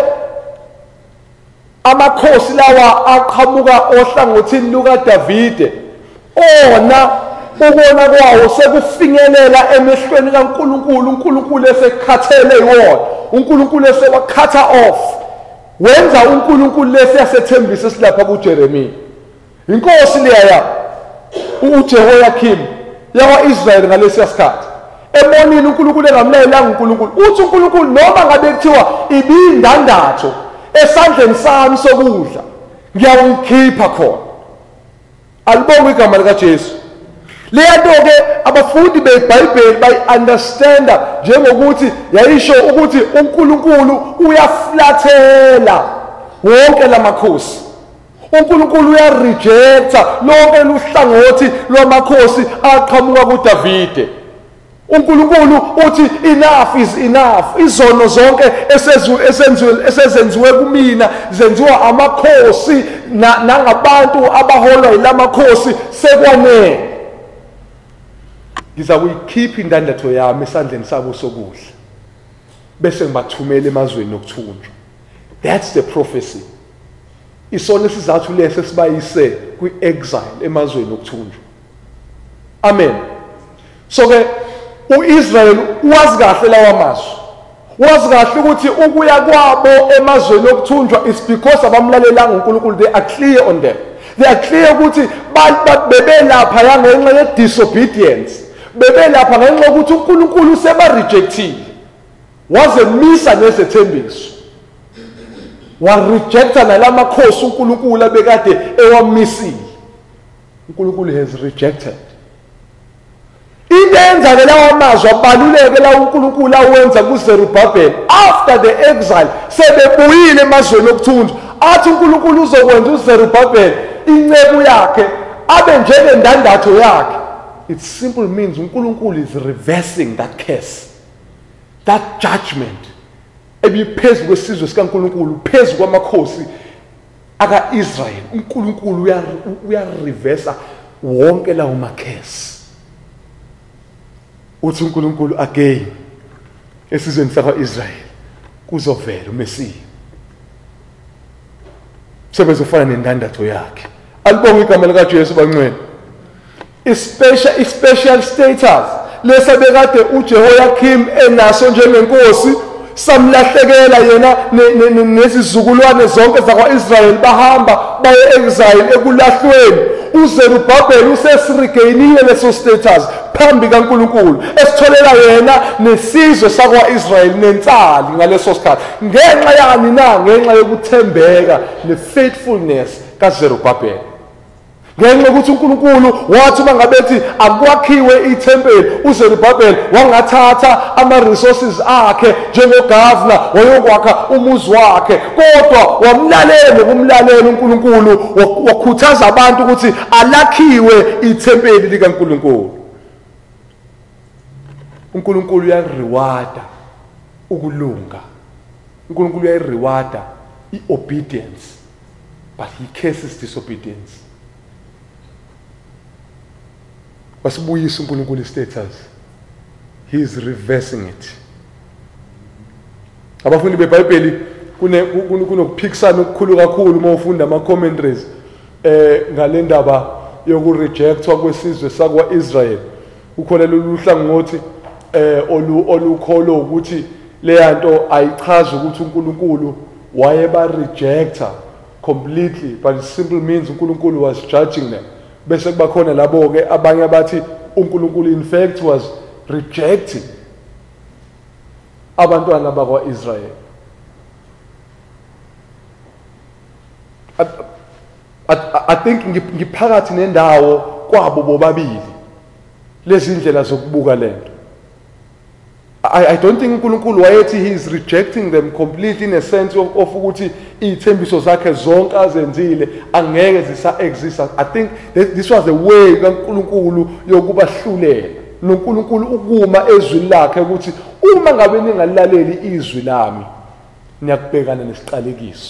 amakhosi lawa aqhamuka ohlangothini lukaDavide, ona ukona kwawo sekufinyelela emehlweni kaNkulunkulu, uNkulunkulu esekhathele iwona, uNkulunkulu esewakhatha off, wenza uNkulunkulu lesiyasethembisa silapha kuJeremiya. Inkosi leya uJehoyakim yakwa-Israyeli ngalesi sikhathi emonini uNkulunkulu engamlayelanga uNkulunkulu, uthi uNkulunkulu noma ngabe kuthiwa ibiyindandatho esandleni sami sokudla ngiyawukhipha khona. Alibonge igama likaJesu. Leyanto ke abafundi beBhayibheli bayi-understanda njengokuthi yayisho ukuthi uNkulunkulu uyaflathela wonke lamakhosi. uNkulunkulu uyarejecta lonke luhlangothi lwamakhosi aqhamuka kuDavide. uNkulunkulu uthi enough is enough. Izono zonke esezenziwe kumina zenziwa amakhosi nangabantu abaholwa yilamakhosi sekwanele. Ngizakuyikhipha indandatho yami esandleni sabo sokudla bese ngibathumela emazweni okuthunywa. That's the prophecy. Isona isizathu leso sibayise kwi-exile emazweni okuthunywa. Amen. So ke uIsrael wazi kahle lawa mazwi. Wazi kahle ukuthi ukuya kwabo emazweni okuthunjwa is because abamlalelanga uNkulunkulu. They are clear on them. They are clear ukuthi bebelapha ngenxa ye disobedience. Bebelapha ngenxa ukuthi uNkulunkulu sebarejectile. Wazemisa nezethembiso. Warejecta nalamakhosi uNkulunkulu abekade ewamisile. uNkulunkulu has rejected. Into eyenzake lawa mazwi abaluleke la uNkulunkulu awenza kuZerubabel after the exile sebebuyile emazweni okuthunjwa. Athi uNkulunkulu uzokwenza uZerubabel inceku yakhe abe njengendandatho yakhe. It simply means uNkulunkulu is reversing that curse, that judgment ebiphezu kwesizwe sikaNkulunkulu, phezu kwamakhosi aka-Israel. uNkulunkulu uyareversa wonke lawo makhesi. Uthi uNkulunkulu again esizweni sakwa-Israel kuzovela uMesiya sebezofana nendandatho yakhe. Alibonge igama likaJesu bangcwele. I-special status lesabekade uJehoyakim enaso njengenkosi samlahlekela yena nezizukulwane zonke zakwa-Israyeli bahamba baye exile ekulahlweni. uZerubabel usesirigainile leso status phambi kaNkulunkulu esitholela yena nesizwe sakwa-Israyeli nensali ngaleso sikhathi. Ngenxa yani na? Ngenxa yokuthembeka ne-faithfulness kaZerubabel. Ngenxa ukuthi uNkulunkulu wathi mangabethi akwakhiwe ithempeli, uZerubabel wangathatha ama-resources akhe njengogovernor wayokwakha umuzi wakhe, kodwa wamlalela nokumlalela uNkulunkulu, wakhuthaza abantu ukuthi alakhiwe ithempeli likaNkulunkulu. uNkulunkulu uyariwarda ukulunga. uNkulunkulu uyariwarda i-obedience, but he curses disobedience. Wasibuyisa uNkulunkulu status. He is reversing it. Abafundi beBhayibheli kunokuphikisana okukhulu kakhulu uma ufunda ama-commentaries ngale ndaba yokurejectwa kwesizwe sakwa-Israel. Ukhona lolu hlangothi olukholwa ukuthi leyanto ayichazi ukuthi uNkulunkulu wayeba-rejecta completely, but it simply means uNkulunkulu was judging them. Bese kuba khona labo ke abanye abathi uNkulunkulu in fact was rejecting abantwana bakwa-Israel. I think ngiphakathi nendawo kwabo bobabili lezi ndlela zokubuka lento. I don't think uNkulunkulu wayethi he is rejecting them completely in a sense of ukuthi ithembiso zakhe zonke azenzile angeke zisa-exist. I think this was the way kaNkulunkulu yokubahlulela noNkulunkulu ukuma ezwini lakhe ukuthi uma ngabe ningalaleli izwi lami niyakubhekana nesiqalekiso.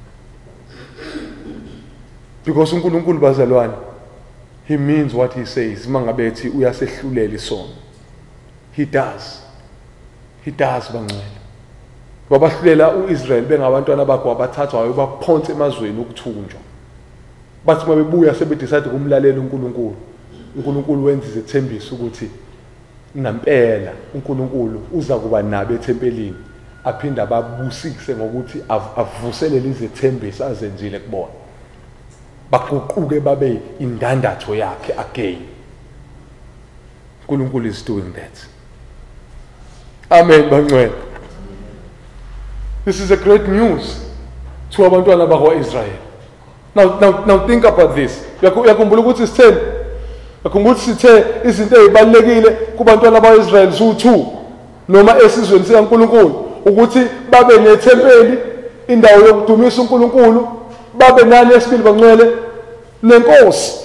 Because uNkulunkulu bazalwane, he means what he says. Mangabe ethi uyasehlulela isono, he does. He does bangcwele. Babahlulela uIsrael bengabantwana bakho abathathwayo baphonse emazweni okuthunjwa. Bathi uma bebuya sebedecide kumlalela uNkulunkulu. uNkulunkulu wenza izethembiso ukuthi nampela uNkulunkulu uza kuba nabo ethempelini, aphinda babusise ngokuthi avuselele izethembiso azenzile kubona. Baguquke babe indandatho yakhe again. uNkulunkulu is doing that. Amen bangcwele. This is a great news to abantwana bakwa-Israel. Now think about this. Uyakhumbula ukuthi sitheni? Uyakhumbula ukuthi sithe izinto ezibalekile kubantwana bakwaIsrael zu2 noma esizweni sikaNkulunkulu ukuthi babe nethempeli, indawo yokudumisa uNkulunkulu, babe nani esibili bangcwele nenkosi.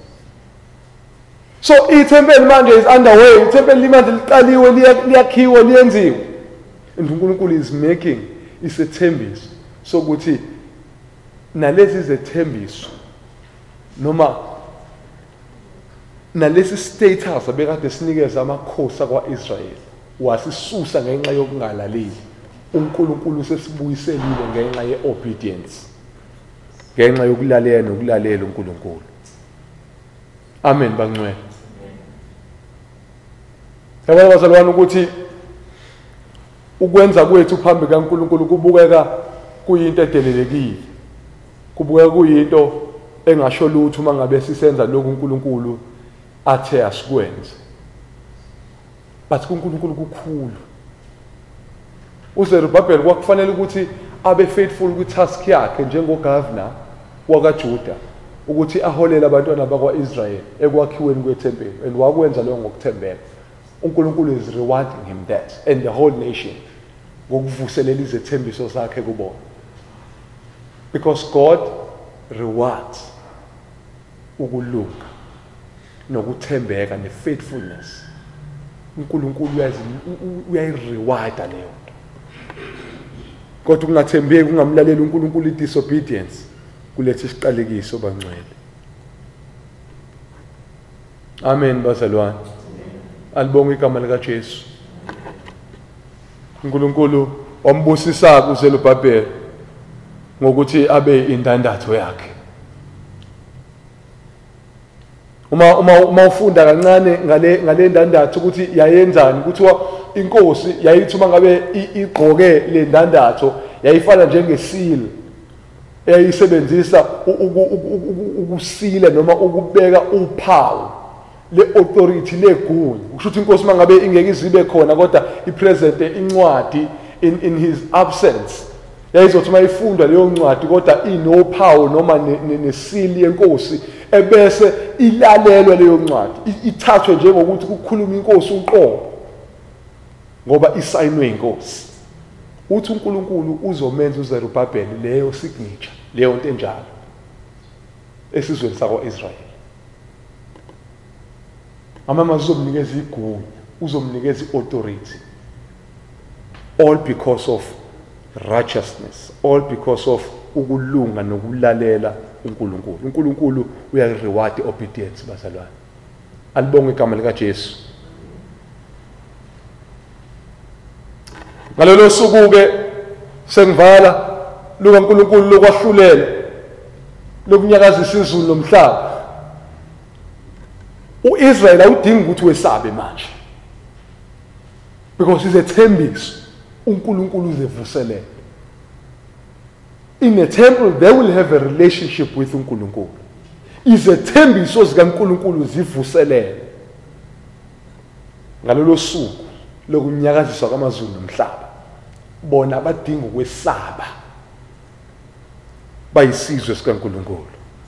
So ithempeli manje is underway. Ithempeli manje liqaliwe, liyakhiwa, liyenziwe. And uNkulunkulu is making isethembiso sokuthi nalezi zethembiso noma nalesi status abekade sinikeza amakhosi akwaIsrael wasisusa ngenxa yokungalaleli. uNkulunkulu sesibuyiselile ngenxa yeobedience, ngenxa yokulalela nokulalela uNkulunkulu. Amen bangcwele. Yabona bazalwane ukuthi ukwenza kwethu phambi kaNkulunkulu kubukeka kuyinto edelelekile, kubukeka kuyinto engasho lutho uma ngabe sisenza lokhu uNkulunkulu athe asikwenze. But kuNkulunkulu kukhulu. uZerubabel kwakufanele ukuthi abe faithful kwi-task yakhe njengogovernor wakaJuda ukuthi aholele abantwana bakwaIsrael ekwakhiweni kwethempeli, and wakwenza lokho ngokuthembeka. uNkulunkulu is rewarding him that and the whole nation ngokuvuselela izethembiso zakhe kubona, because God rewards ukulunga nokuthembeka ne-faithfulness. uNkulunkulu uyayireward leyo. Kodwa ukungathembeki, kungamlaleli uNkulunkulu, i-disobedience kuletha isiqalekiso bangcwele. Amen bazalwane. Alibonge igama likaJesu. uNkulunkulu wambusisa kuZerubabel ngokuthi abe indandatho yakhe. Uma ufunda kancane ngale ndandatho ukuthi yayenzani, kuthiwa inkosi yayithi uma ngabe igqoke le ndandatho yayifana njengesilo eyayisebenzisa ukusila noma ukubeka uphawu le-authority legunya. Kusho ukuthi inkosi uma ngabe ingeke izibe khona kodwa ipresente incwadi in his absence, yayizothi uma ifundwa leyo ncwadi kodwa inophawu noma nesili yenkosi, ebese ilalelwa leyo ncwadi, ithathwe njengokuthi kukhuluma inkosi uqobo ngoba isayinwe inkosi. Uthi uNkulunkulu uzomenza uZerubabel leyo signature, leyo nto enjalo esizweni sakwaIsrael. Amama uzomnikeza igunya, uzomnikeza i-authority, all because of righteousness, all because of ukulunga nokulalela uNkulunkulu. uNkulunkulu uyareward obedience bazalwane. Alibonge igama likaJesu. Ngalelo suku ke sengivala lukaNkulunkulu lokwahlulela lokunyakazisa izulu nomhlaba. uIsrael awudingi ukuthi wesabe manje, because izethembiso uNkulunkulu uzevuselele. In a temple they will have a relationship with uNkulunkulu. Izethembiso zikaNkulunkulu zivuselele ngalelo suku lokunyakaziswa kwamazulu nomhlaba. Bona badinga ukwesaba, bayisizwe sikaNkulunkulu.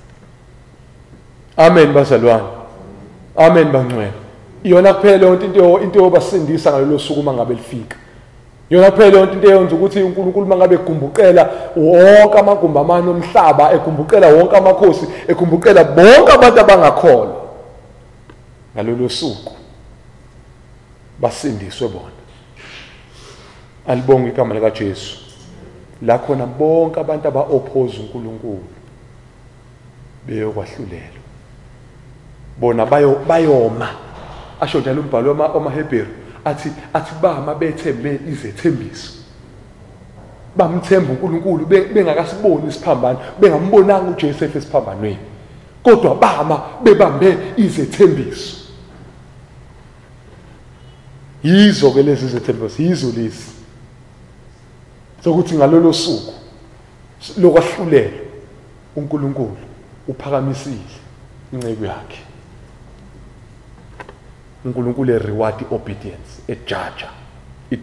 Amen bazalwane. Amen bangcwele. Iyona kuphela into yobasindisa ngalelo suku uma ngabe lifika. Iyona kuphela into eyenza ukuthi uNkulunkulu uma ngabe egumbuqela wonke amagumbi amanye omhlaba, egumbuqela wonke amakhosi, egumbuqela bonke abantu abangakholwa, ngalelo suku basindiswe bona. Alibonge igama likaJesu. La khona bonke abantu aba-oppose uNkulunkulu beyokwahlulela, bona bayoma. Asho njalo umbhalo wamaHebheru athi bama bethembe izethembiso, bamthemba uNkulunkulu bengakasiboni isiphambano, bengambonanga uJoseph esiphambanweni, kodwa bama bebambe izethembiso. Yizo ke lezi zethembiso, yizo lezi sokuthi ngalolo suku lokwahlulela uNkulunkulu uphakamisile inceku yakhe. uNkulunkulu reward obedience, ejaja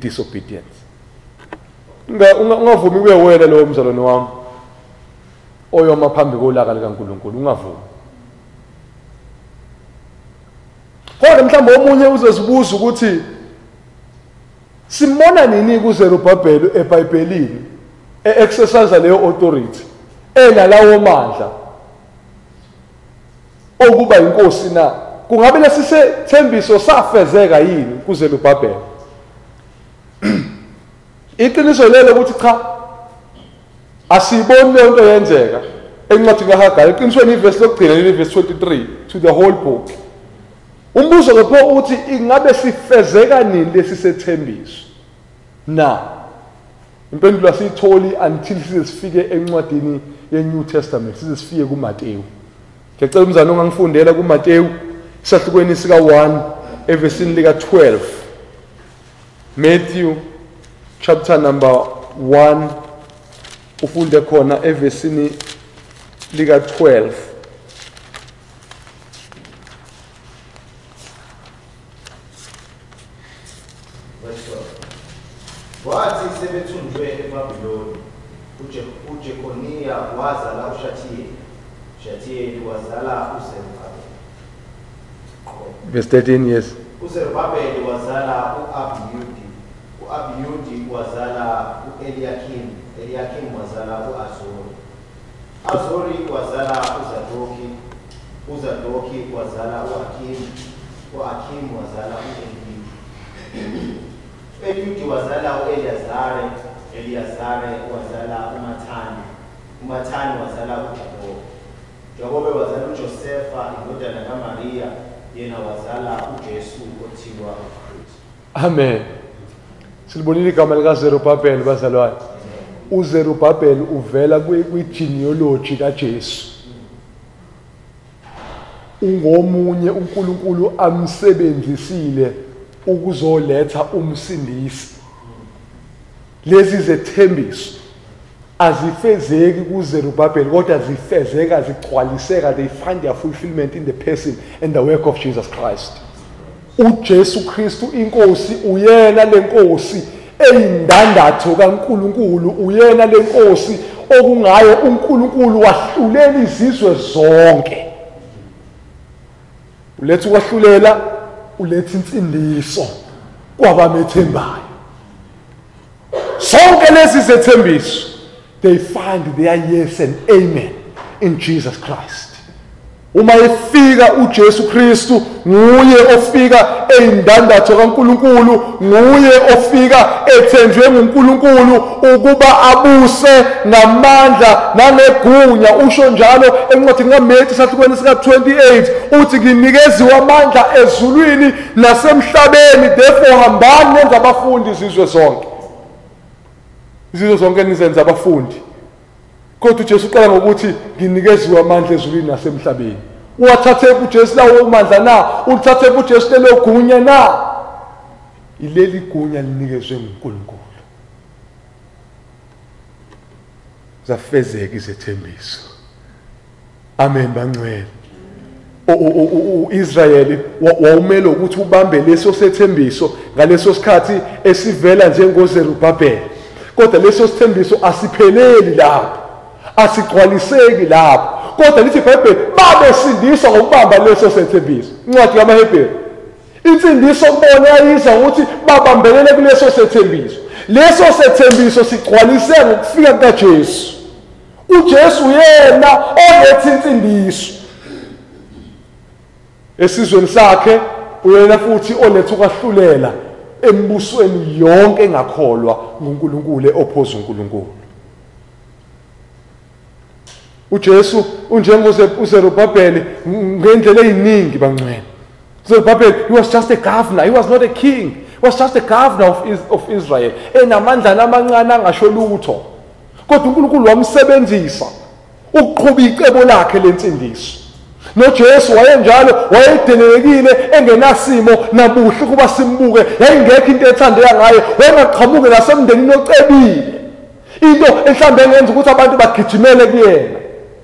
i-disobedience. Ungavumi kuye wena lowo mzalwane wami oyoma phambi kolaka likaNkulunkulu ungavumi. Kodwa mhlawumbe omunye uzozibuza ukuthi simbona nini kuZerubhabheli eBhayibhelini exercise leyo authority enalawo mandla okuba inkosi na? Kungabe lesithembiso safezeka yini kuZerubhabheli? Iqiniso lelo ukuthi cha asiboni lento yenzeka encwadini kaHagayi. Iqinisweni ivesi lokugcina verse 23 to the whole book. Umbuzo ke pho uthi ingabe sifezeka nini lesi sethembiso na? Impendulo asiyitholi until size sifike encwadini yeNew Testament, size sifike kuMateyu. Ngicela umzana ongangifundela kuMateyu isahlukweni sika 1 evesini lika 12. Matthew chapter number 1 ufunde khona evesini lika 12. Wathi sebethunjwe eBhabhiloni, uJekhoniya wazala uShathiyeli, uShathiyeli wazala uZerubhabheli. Verse 13, yes. uZerubhabheli wazala u-Abiyudi, u-Abiyudi wazala u-Eliyakim, Eliyakim wazala u-Azori, Azori wazala uZadoki, uZadoki wazala u-Akim, u-Akim wazala u-Eliudi, Eliudi wazala u-Eliyazare, Eliyazare wazala uMathani, uMathani wazala uJakobe, Jakobe wazala uJosefa indodana kaMariya, yena wazala uJesu othiwa uKristu. Amen. Silibonile igama likaZerubhabheli bazalwane. uZerubhabheli uvela kwi-genealogy kaJesu. Ungomunye uNkulunkulu amsebenzisile ukuzoletha umsindisi. Lezi zethembiso azifezeki kuZerubhabheli kodwa zifezeka, zigcwaliseka, they find their fulfillment in the person and the work of Jesus Christ. uJesu Kristu inkosi uyena lenkosi eyindandatho kaNkulunkulu, uyena lenkosi okungayo uNkulunkulu wahlulela izizwe zonke. Uletha ukwahlulela, uletha insindiso kwabamethembayo. Sonke lezi zethembiso, they find their yes and amen in Jesus Christ. Uma efika uJesu Kristu, nguye ofika eyindandatho kaNkulunkulu, nguye ofika ethenjwe nguNkulunkulu ukuba abuse ngamandla nanegunya. Usho njalo encwadini kaMateyu isahlukweni sika 28 uthi nginikeziwe amandla ezulwini nasemhlabeni, therefore hambani nenza abafundi izizwe zonke. Izizwe zonke nizenza abafundi. Kodwa uJesu uqala ngokuthi nginikeziwe amandla ezulwini nasemhlabeni. Uwathathe uJesu lawo amandla na? Uthathe uJesu lelo gunya na? Ileli gunya linikezwe nguNkulunkulu. Zafezeka izethembiso. Amen bangcwele. uIsrayeli wawumele ukuthi ubambe leso sethembiso ngaleso sikhathi esivela njengoZerubhabheli. Kodwa leso sithembiso asipheleli lapho, asigcwaliseki lapho. Kodwa lithi iBhayibheli babesindiswa ngokubamba leso sethembiso. Incwadi yamaHebheru, insindiso kubona yayiza ukuthi babambelele kuleso sethembiso. Leso sethembiso sigcwaliseke ngokufika kukaJesu. uJesu yena oletha insindiso esizweni sakhe, uyena futhi oletha ukwahlulela embusweni yonke engakholwa nguNkulunkulu, ophoza uNkulunkulu. uJesu uZerubhabheli ngendlela eziningi bangcwele. Zerubhabheli, he was just a governor, he was not a king, he was just a governor of Israel, enamandla amancane angasho lutho. Kodwa uNkulunkulu wamsebenzisa ukuqhuba icebo lakhe lensindiso. noJesu wayenjalo, wayedelelekile, engenasimo nabuhle ukuba simbuke, yayingekho into ethandeka ngaye, wayengaqhamuki nasemndenini ocebile, into mhlawumbe engenza ukuthi abantu bagijimele kuyena.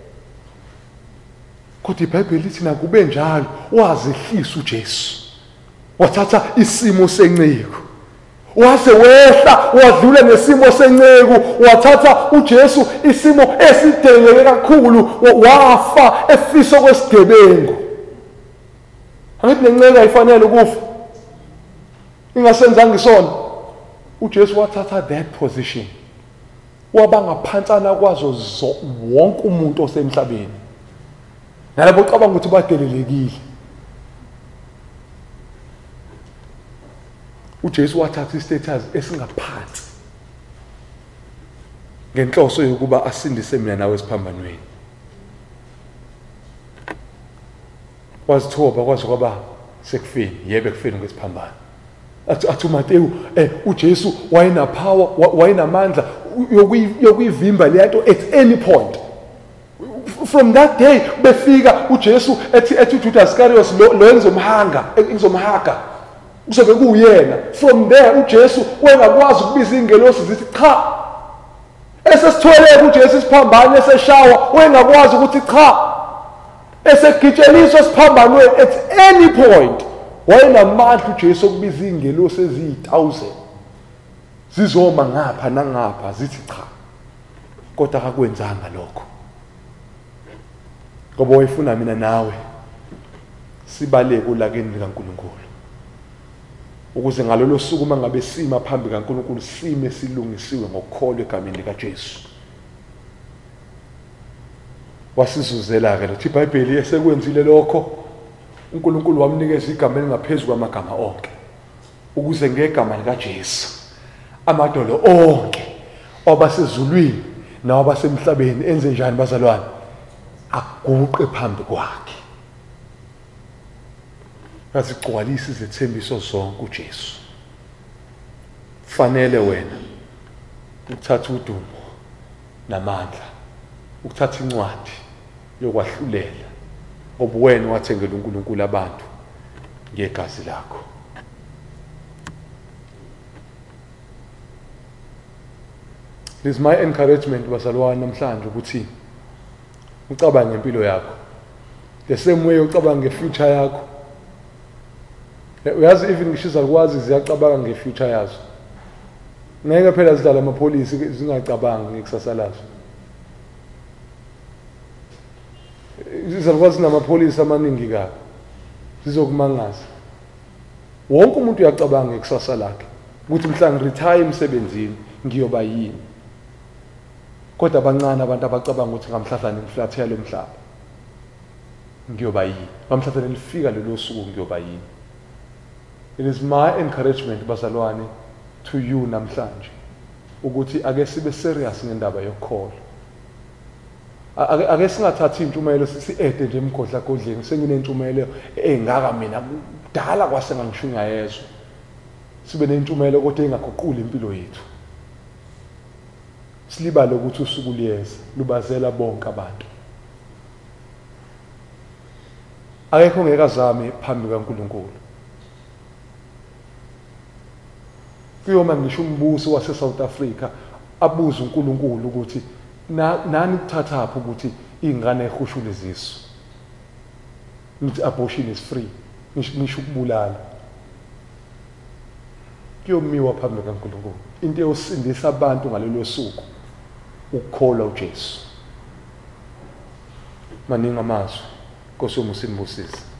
Kodwa iBhayibheli lithi nakube njalo wazehlisa uJesu, wathatha isimo senciko, wase wehla wadlula nesimo senceku, wathatha uJesu isimo esidengeke kakhulu, wafa efisa kwesigebengu. Angithi nenceka ayifanele ukufa, ingasenzanga isona. uJesu wathatha that position, waba ngaphansana kwazo wonke umuntu osemhlabeni. Nalabo ucabanga ukuthi badelelekile, uJesu wathatha istatus esingaphansi ngenhloso yokuba asindise mina nawe esiphambanweni. Wazithoba kwaze kwaba sekufeni, yebo ekufeni kwesiphambano. Athi uMateyu uJesu wayena power, wayenamandla yokuyivimba lento at any point. From that day befika uJesu ethi uJudas Iscariot lo engizomhaga kuzobe kuyena. From there uJesu wengakwazi ukubiza ingelosi zithi cha. Esesithwele uJesu isiphambano eseshawa wengakwazi ukuthi cha. Esegitsheliswa isiphambanweni at any point. Wayenamandla uJesu ukubiza ingelosi eziyi-1000 zizoma ngapha nangapha zithi cha, kodwa akakwenzanga lokho. Ngoba wayefuna mina nawe sibaleke ulakeni likaNkulunkulu, ukuze ngalolo suku mangabe sima phambi kaNkulunkulu sime silungisiwe ngokukholwa egameni likaJesu. Wasizuzela-ke lo iBhayibheli esekwenzile lokho, uNkulunkulu wamnikeza igama elingaphezulu kwamagama onke, ukuze ngegama likaJesu amadolo onke abasezulwini nawabasemhlabeni enze njani bazalwane, aguqe phambi kwakhe. Azigcwalise izethembiso zonke uJesu. Fanele wena ukuthatha udumo namandla, ukuthatha incwadi yokwahlulela, ngoba wena wathengela uNkulunkulu abantu ngegazi lakho. This is my encouragement bazalwane namhlanje ukuthi ucabange ngempilo yakho. The same way ucabanga ngefuture yakho. Uyazi even ngisho izalukwazi ziyacabanga ngefuture yazo. Ngeke phela zidlala amapolisi zingacabanga ngekusasa lazo. Izalukwazi namapolisi amaningi kabi zizokumangaza. Wonke umuntu uyacabanga ngekusasa lakhe ukuthi mhla ngiretire emsebenzini ngiyoba yini. Kodwa abancane abantu abacabanga ukuthi ngamhlazana ngiflathela lo mhlaba ngiyoba yini, ngamhlazana lifika lelo suku ngiyoba yini. It is my encouragement bazalwane to you namhlanje ukuthi ake sibe serious ngendaba yokukholwa. Ake singathathi intshumayelo si-ede nje emgodla godleni senginentshumayelo engaka mina kudala kwase ngangisho ngayezwa. Sibe nentshumayelo kodwa engaguquli impilo yethu. Silibale ukuthi usuku liyeza lubazela bonke abantu. Akekho ngeke azame phambi kaNkulunkulu. Kuyoma ngisho umbuso wase South Africa abuza uNkulunkulu ukuthi nani kuthathaphi ukuthi ingane ehushule izisu. Ngithi abortion is free. Ngisho ukubulala. Kuyomiwa phambi kaNkulunkulu. Into yosindisa abantu ngalelo suku ukukholwa uJesu. Maningi amazwi. Nkosi yomusa inibusise.